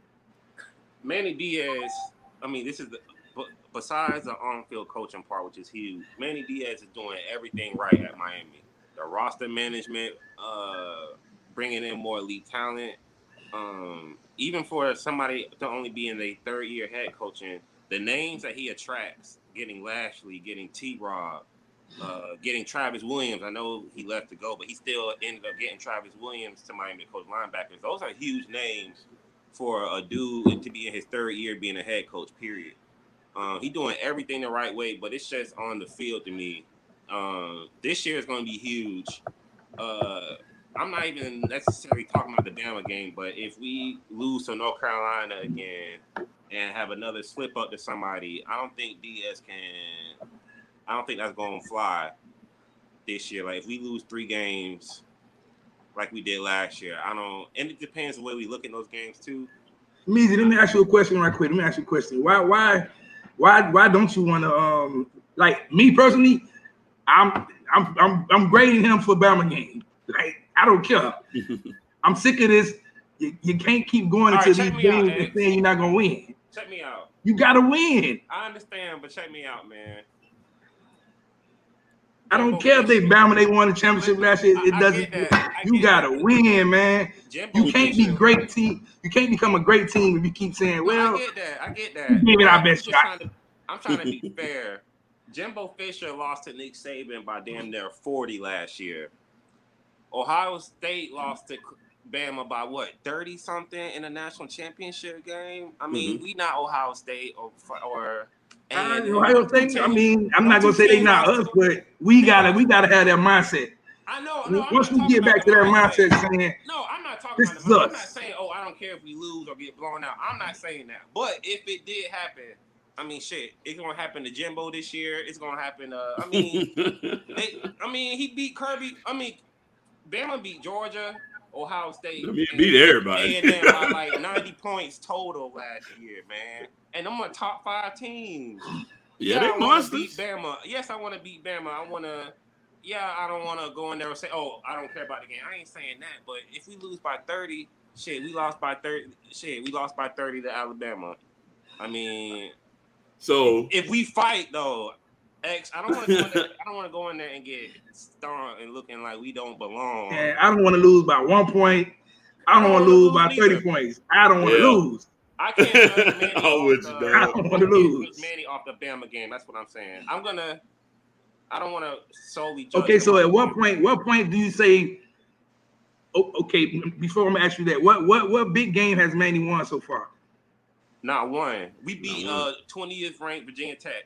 Speaker 4: Manny Diaz. I mean, this is the but besides the on-field coaching part, which is huge. Manny Diaz is doing everything right at Miami. The roster management, uh, bringing in more elite talent. Um, even for somebody to only be in their third year head coaching, the names that he attracts, getting Lashley, getting T-Rob, uh, getting Travis Williams. I know he left to go, but he still ended up getting Travis Williams to Miami to coach linebackers. Those are huge names for a dude to be in his third year being a head coach, period. Um, he's doing everything the right way, but it's just on the field to me. Um, this year is going to be huge. Uh, I'm not even necessarily talking about the Bama game, but if we lose to North Carolina again and have another slip up to somebody, I don't think Diaz can – I don't think that's going to fly this year. Like, if we lose three games like we did last year, I don't – and it depends the way we look at those games too.
Speaker 5: Meezy, let me ask you a question right quick. Let me ask you a question. Why why why why don't you want to um like me personally, I'm I'm I'm I'm grading him for Bama game. Like, I don't care. I'm sick of this. You, you can't keep going
Speaker 4: All
Speaker 5: into
Speaker 4: right, check
Speaker 5: these
Speaker 4: me out,
Speaker 5: games and
Speaker 4: X.
Speaker 5: saying you're not gonna win.
Speaker 4: Check me out.
Speaker 5: You gotta win.
Speaker 4: I understand, but check me out, man.
Speaker 5: I don't care if they Bama, they won the championship last year. It
Speaker 4: I- I
Speaker 5: doesn't.
Speaker 4: get that. I
Speaker 5: You
Speaker 4: get
Speaker 5: gotta
Speaker 4: that.
Speaker 5: win, man.
Speaker 4: Jimbo
Speaker 5: You can't be
Speaker 4: Fisher-
Speaker 5: great team. You can't become a great team if you keep saying,
Speaker 4: No,
Speaker 5: "Well,
Speaker 4: I get that. I get that.
Speaker 5: we gave it our
Speaker 4: I'm
Speaker 5: best
Speaker 4: just
Speaker 5: shot."
Speaker 4: trying to- I'm trying to be fair. Jimbo Fisher lost to Nick Saban by damn near forty last year. Ohio State lost to Bama by what, thirty something in the national championship game? I mean,
Speaker 3: Mhm.
Speaker 4: we not Ohio State or or
Speaker 5: Uh,
Speaker 4: and
Speaker 5: Ohio State. I mean, I'm not gonna say they not us, but we gotta we gotta have that mindset.
Speaker 4: I know. No, I'm
Speaker 5: Once
Speaker 4: not
Speaker 5: we get
Speaker 4: talking
Speaker 5: back
Speaker 4: about
Speaker 5: to
Speaker 4: the
Speaker 5: that
Speaker 4: mindset.
Speaker 5: mindset, saying,
Speaker 4: No, I'm not talking
Speaker 5: This
Speaker 4: about
Speaker 5: is
Speaker 4: the mindset. I'm
Speaker 5: us.
Speaker 4: not saying, oh, I don't care if we lose or get blown out. I'm not saying that. But if it did happen, I mean, shit, it's gonna happen to Jimbo this year. It's gonna happen. Uh, I mean, they, I mean, he beat Kirby. I mean, Bama beat Georgia, Ohio State.
Speaker 3: I mean,
Speaker 4: and-
Speaker 3: beat everybody.
Speaker 4: And then by like ninety points total last year, man. And I'm a top five team.
Speaker 3: yeah,
Speaker 4: I
Speaker 3: they
Speaker 4: want to
Speaker 3: monsters.
Speaker 4: beat Bama. Yes, I want to beat Bama. I want to. Yeah, I don't want to go in there and say, "Oh, I don't care about the game." I ain't saying that. But if we lose by thirty, shit, we lost by thirty. Shit, we lost by thirty to Alabama. I mean,
Speaker 3: So
Speaker 4: if we fight though, X, I don't want to. I don't want to go in there and get stung and looking like we don't belong.
Speaker 5: "Man, I don't want to lose by one point. I don't
Speaker 4: I
Speaker 5: want to
Speaker 4: don't
Speaker 5: lose
Speaker 4: wanna
Speaker 5: by
Speaker 4: lose
Speaker 5: thirty
Speaker 4: either.
Speaker 5: points. I don't want to
Speaker 3: Yeah.
Speaker 5: lose."
Speaker 4: I can't judge Manny
Speaker 3: I'm
Speaker 4: off
Speaker 3: with
Speaker 4: the,
Speaker 3: you,
Speaker 5: I
Speaker 3: dog.
Speaker 5: don't want to
Speaker 4: can't
Speaker 5: lose.
Speaker 4: judge Manny off the Bama game. That's what I'm saying. I'm gonna. I don't want to solely judge.
Speaker 5: Okay,
Speaker 4: him
Speaker 5: so
Speaker 4: off
Speaker 5: at
Speaker 4: the
Speaker 5: what
Speaker 4: game.
Speaker 5: point? What point do you say? Oh, okay, before I'm gonna ask you that, what what what big game has Manny won so far?
Speaker 4: Not one. We beat
Speaker 3: Not one.
Speaker 4: uh twentieth ranked Virginia Tech.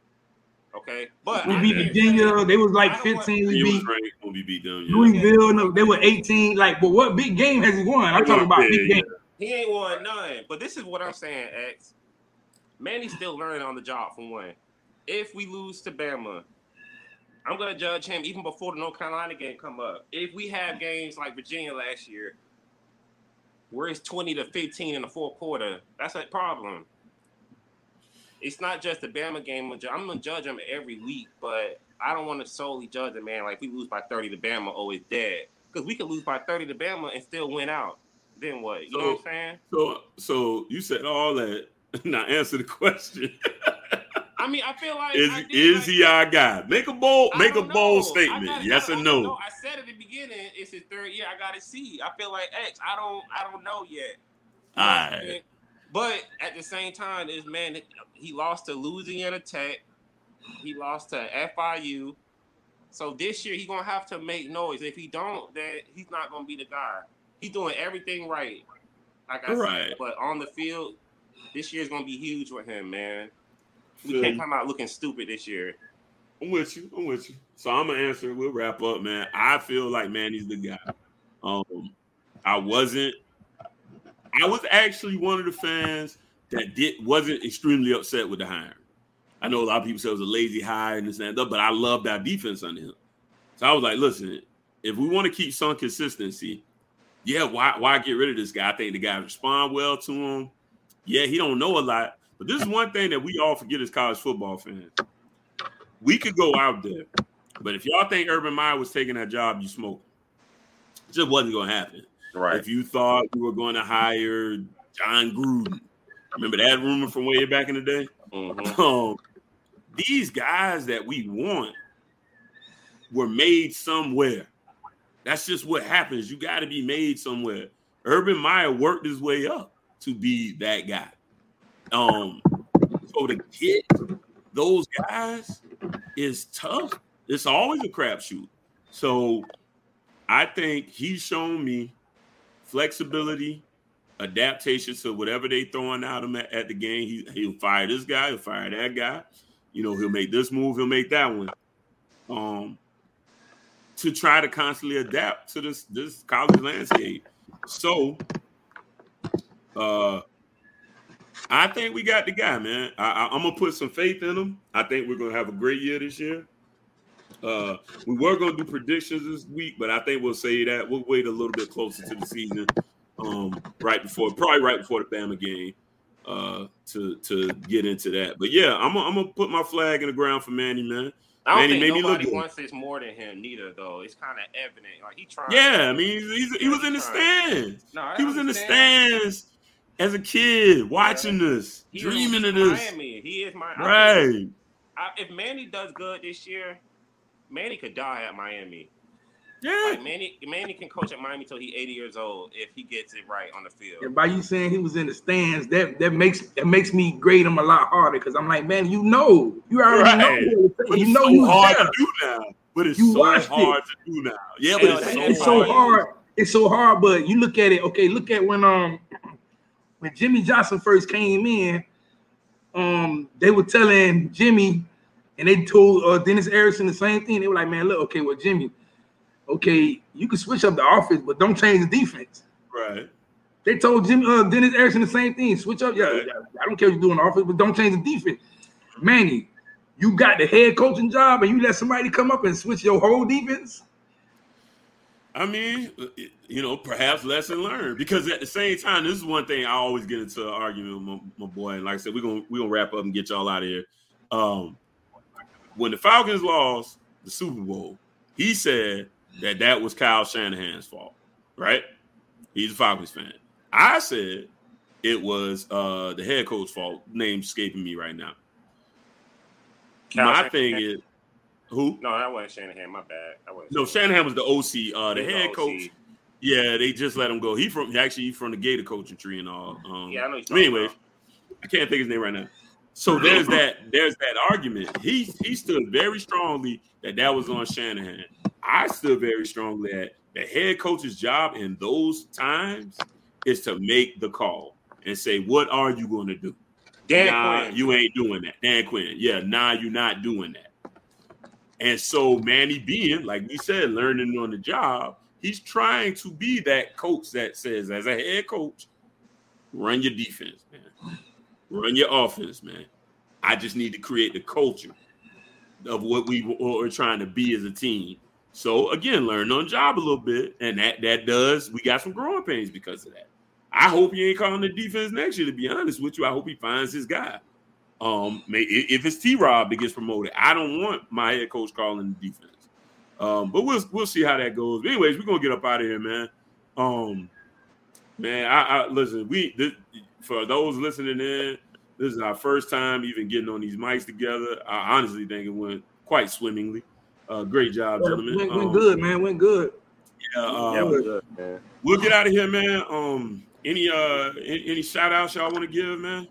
Speaker 4: Okay, but
Speaker 5: We
Speaker 4: I
Speaker 5: beat
Speaker 4: can't
Speaker 5: Virginia.
Speaker 4: say-
Speaker 5: They was like
Speaker 4: I don't want-
Speaker 5: fifteen. We
Speaker 3: you was
Speaker 5: beat
Speaker 3: ranked when we beat them. Yeah.
Speaker 5: Louisville. No, they were eighteen. Like, but what big game has he won? I'm talking about
Speaker 3: Yeah,
Speaker 5: big
Speaker 3: yeah.
Speaker 5: game.
Speaker 4: He ain't won none. But this is what I'm saying, X. Manny's still learning on the job from one. If we lose to Bama, I'm gonna judge him even before the North Carolina game come up. If we have games like Virginia last year, where it's twenty to fifteen in the fourth quarter, that's a problem. It's not just the Bama game. I'm gonna judge him every week, but I don't want to solely judge a man like if we lose by thirty to Bama, oh, it's dead. Because we could lose by thirty to Bama and still win out. Then what? You know what I'm saying?
Speaker 3: So, so you said all that. Now answer the question:
Speaker 4: I mean, I feel like
Speaker 3: Is
Speaker 4: I did,
Speaker 3: is
Speaker 4: like,
Speaker 3: he our guy? Make a bold,
Speaker 4: I
Speaker 3: make a
Speaker 4: don't
Speaker 3: bold
Speaker 4: know.
Speaker 3: statement.
Speaker 4: I gotta-
Speaker 3: Yes
Speaker 4: I
Speaker 3: or
Speaker 4: don't
Speaker 3: no?
Speaker 4: know. I said at the beginning, it's his third year. I gotta see. I feel like X. I don't. I don't know yet. You know what I'm
Speaker 3: Alright.
Speaker 4: saying? But at the same time, this man, he lost to Louisiana Tech. He lost to F I U. So this year, he's gonna have to make noise. If he don't, then he's not gonna be the guy. He's doing everything right, like I
Speaker 3: Right.
Speaker 4: said. But on the field, this year's gonna be huge with him, man. We
Speaker 3: Feel
Speaker 4: can't
Speaker 3: you.
Speaker 4: come out looking stupid this year.
Speaker 3: I'm with you. I'm with you. So I'm gonna answer. We'll wrap up, man. I feel like Manny's the guy. Um, I wasn't. I was actually one of the fans that did wasn't extremely upset with the hiring. I know a lot of people say it was a lazy hire and this and that, but I loved our defense under him. So I was like, listen, if we want to keep some consistency, yeah, why why get rid of this guy? I think the guys respond well to him. Yeah, he don't know a lot, but this is one thing that we all forget as college football fans. We could go out there, but if y'all think Urban Meyer was taking that job, you smoke. It just wasn't going to happen.
Speaker 4: Right.
Speaker 3: If you thought we were going to hire John Gruden, remember that rumor from way back in the day?
Speaker 4: Mm-hmm.
Speaker 3: Um, these guys that we want were made somewhere. That's just what happens. You got to be made somewhere. Urban Meyer worked his way up to be that guy. Um, so to get those guys is tough. It's always a crapshoot. So I think he's shown me flexibility, adaptation to whatever they throwing out him at, at the game. He, he'll fire this guy, he'll fire that guy. You know, he'll make this move, he'll make that one. Um, to try to constantly adapt to this this college landscape. So, uh, I think we got the guy, man. I, I, I'm gonna put some faith in him. I think we're gonna have a great year this year. Uh, we were gonna do predictions this week, but I think we'll say that we'll wait a little bit closer to the season, um, right before, probably right before the Bama game, uh, to to get into that. But yeah, I'm gonna, I'm gonna put my flag in the ground for Manny, man.
Speaker 4: I don't
Speaker 3: Manny made
Speaker 4: think
Speaker 3: me look
Speaker 4: nobody
Speaker 3: good.
Speaker 4: wants this more than him, neither. Though it's kind of evident, like he trying.
Speaker 3: Yeah, I mean, he's, he's, he was in the stands.
Speaker 4: No, I
Speaker 3: He was in the
Speaker 4: understand.
Speaker 3: stands as a kid, watching this,
Speaker 4: He
Speaker 3: dreaming
Speaker 4: is
Speaker 3: of this.
Speaker 4: Miami. He is my
Speaker 3: Right.
Speaker 4: I, if Manny does good this year, Manny could die at Miami.
Speaker 3: Yeah,
Speaker 4: like Manny, Manny can coach at Miami till he's eighty years old if he gets it right on the field.
Speaker 5: And by you saying he was in the stands, that that makes that makes me grade him a lot harder because I'm like, man, you know, you already
Speaker 3: right.
Speaker 5: know,
Speaker 3: but
Speaker 5: you
Speaker 3: it's
Speaker 5: know,
Speaker 3: so
Speaker 5: you
Speaker 3: hard
Speaker 5: there.
Speaker 3: to do now. But it's
Speaker 5: You
Speaker 3: so hard
Speaker 5: it.
Speaker 3: to do now. Yeah,
Speaker 4: Hell,
Speaker 3: but it's so,
Speaker 5: It's
Speaker 3: hard.
Speaker 5: so hard. It's so hard. But you look at it. Okay, look at when um when Jimmy Johnson first came in, um they were telling Jimmy, and they told uh, Dennis Erickson the same thing. They were like, man, look, okay, well, Jimmy. Okay, you can switch up the offense, but don't change the defense.
Speaker 3: Right.
Speaker 5: They told Jim uh, Dennis Erickson the same thing. Switch up, yeah.
Speaker 3: Right.
Speaker 5: I don't care what you do on the offense, but don't change the defense. Manny, you got the head coaching job, and you let somebody come up and switch your whole defense.
Speaker 3: I mean, you know, perhaps lesson learned. Because at the same time, this is one thing I always get into an argument with my, my boy. And like I said, we're gonna we're gonna wrap up and get y'all out of here. Um, when the Falcons lost the Super Bowl, he said that that was Kyle Shanahan's fault, right? He's a Falcons fan. I said it was uh, the head coach's fault. Name's escaping me right now.
Speaker 4: Kyle
Speaker 3: My
Speaker 4: Shanahan.
Speaker 3: thing is, who?
Speaker 4: No, that wasn't Shanahan. My bad. That wasn't
Speaker 3: No, Shanahan was the O C. Uh, the
Speaker 4: He was
Speaker 3: head
Speaker 4: the
Speaker 3: coach.
Speaker 4: O C.
Speaker 3: Yeah, they just let him go. He from actually he from the Gator coaching tree and all. Um,
Speaker 4: Yeah, I know you're
Speaker 3: but
Speaker 4: talking
Speaker 3: anyways,
Speaker 4: about.
Speaker 3: I can't think of his name right now. So there's that there's that argument. He he stood very strongly that that was on Shanahan. I stood very strongly that the head coach's job in those times is to make the call and say, what are you going to do?
Speaker 4: Dan
Speaker 3: nah,
Speaker 4: Quinn.
Speaker 3: you ain't doing that. Dan Quinn. Yeah, nah, you're not doing that. And so Manny being, like we said, learning on the job, he's trying to be that coach that says, as a head coach, run your defense, man. Run your offense, man. I just need to create the culture of what we are trying to be as a team. So, again, learn on the job a little bit, and that that does, we got some growing pains because of that. I hope he ain't calling the defense next year, to be honest with you. I hope he finds his guy. Um, if it's T-Rob that gets promoted, I don't want my head coach calling the defense. Um, but we'll we'll see how that goes. But anyways, we're gonna get up out of here, man. Um, man, I, I listen. We this, for those listening in, this is our first time even getting on these mics together. I honestly think it went quite swimmingly. Uh, great job, gentlemen.
Speaker 5: Went, went
Speaker 3: um,
Speaker 5: good, man. Went good.
Speaker 3: Yeah, uh,
Speaker 4: Yeah, we're good, man.
Speaker 3: we'll get out of here, man. Um, any uh, any, any shout outs y'all want to give, man?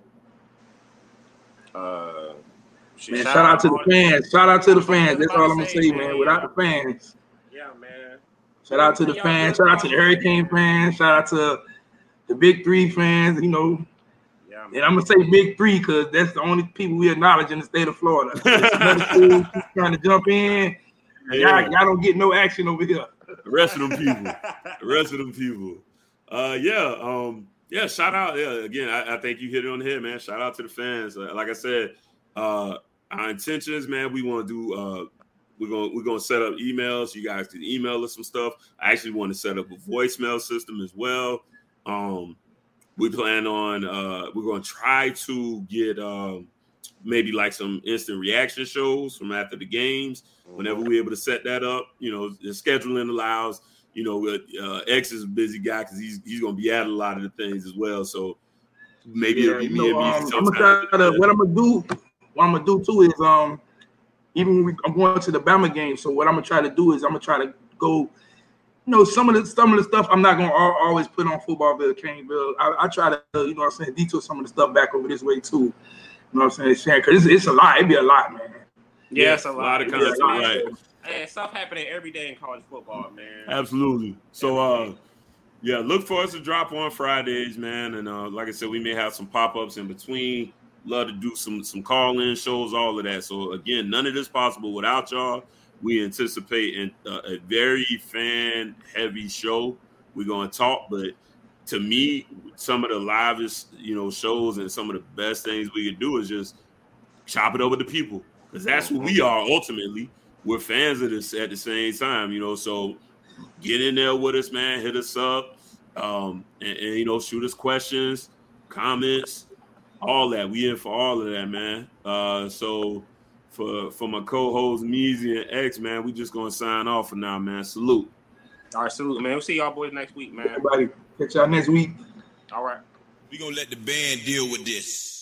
Speaker 4: Uh,
Speaker 5: Man, shout out to the fans. Shout out to the fans. That's all I'm gonna
Speaker 4: say,
Speaker 5: say,
Speaker 4: man.
Speaker 5: man. Without the fans.
Speaker 4: Yeah, man.
Speaker 5: Shout out to the fans. Shout out to the Hurricane fans. Shout out to the Big Three fans. You know,
Speaker 4: Yeah, man.
Speaker 5: and I'm gonna say Big Three because that's the only people we acknowledge in the state of Florida. Another school trying to jump in.
Speaker 3: Yeah.
Speaker 5: Y'all, y'all don't get no action over here.
Speaker 3: The rest of them people. The rest of them people. Uh, yeah. Um, yeah. Shout out. Yeah. Again, I, I think you hit it on the head, man. Shout out to the fans. Uh, like I said, uh, our intentions, man. We want to do. Uh, we're gonna we're gonna set up emails. You guys can email us some stuff. I actually want to set up a voicemail system as well. Um, we plan on. Uh, we're gonna try to get um, maybe like some instant reaction shows from after the games. Whenever we're able to set that up, you know, the scheduling allows. You know, uh, X is a busy guy because he's he's gonna be at a lot of the things as well. So maybe
Speaker 5: Yeah,
Speaker 3: it'll be
Speaker 5: you
Speaker 3: me
Speaker 5: know,
Speaker 3: and
Speaker 5: um,
Speaker 3: me.
Speaker 5: I'm gonna try to. What I'm gonna do. What I'm gonna do too is um, even when we, I'm going to the Bama game. So what I'm gonna try to do is I'm gonna try to go. You know, some of the some of the stuff I'm not gonna al- always put on Footballville, Caneville. I, I try to, you know, what I'm saying, detour some of the stuff back over this way too. You know, what I'm saying, because it's, it's a lot. It'd be a lot, man.
Speaker 4: Yeah, it's a
Speaker 3: a
Speaker 4: lot,
Speaker 3: lot of
Speaker 4: It's
Speaker 3: content,
Speaker 4: a lot.
Speaker 3: right?
Speaker 4: Hey, stuff happening every day in college football, man.
Speaker 3: Absolutely. So, uh, yeah, look for us to drop on Fridays, man. And uh, like I said, we may have some pop-ups in between. Love to do some some call-in shows, all of that. So, again, none of this possible without y'all. We anticipate in, uh, a very fan-heavy show. We're going to talk, but to me, some of the livest, you know, shows and some of the best things we could do is just chop it over to people, because that's what we are ultimately. We're fans of this at the same time, you know. So get in there with us, man. Hit us up, um, and, and you know, shoot us questions, comments, all that. We in for all of that, man. Uh, so for for my co-hosts Meezy and X, man, we just gonna sign off for now, man. Salute.
Speaker 4: All right, salute, man. We'll see y'all boys next week, man.
Speaker 5: Everybody, catch y'all next week.
Speaker 4: All right.
Speaker 1: We're going to let the band deal with this.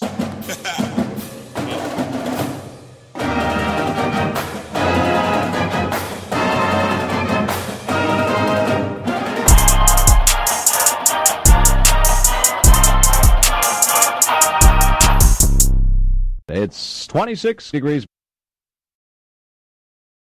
Speaker 2: It's twenty-six degrees.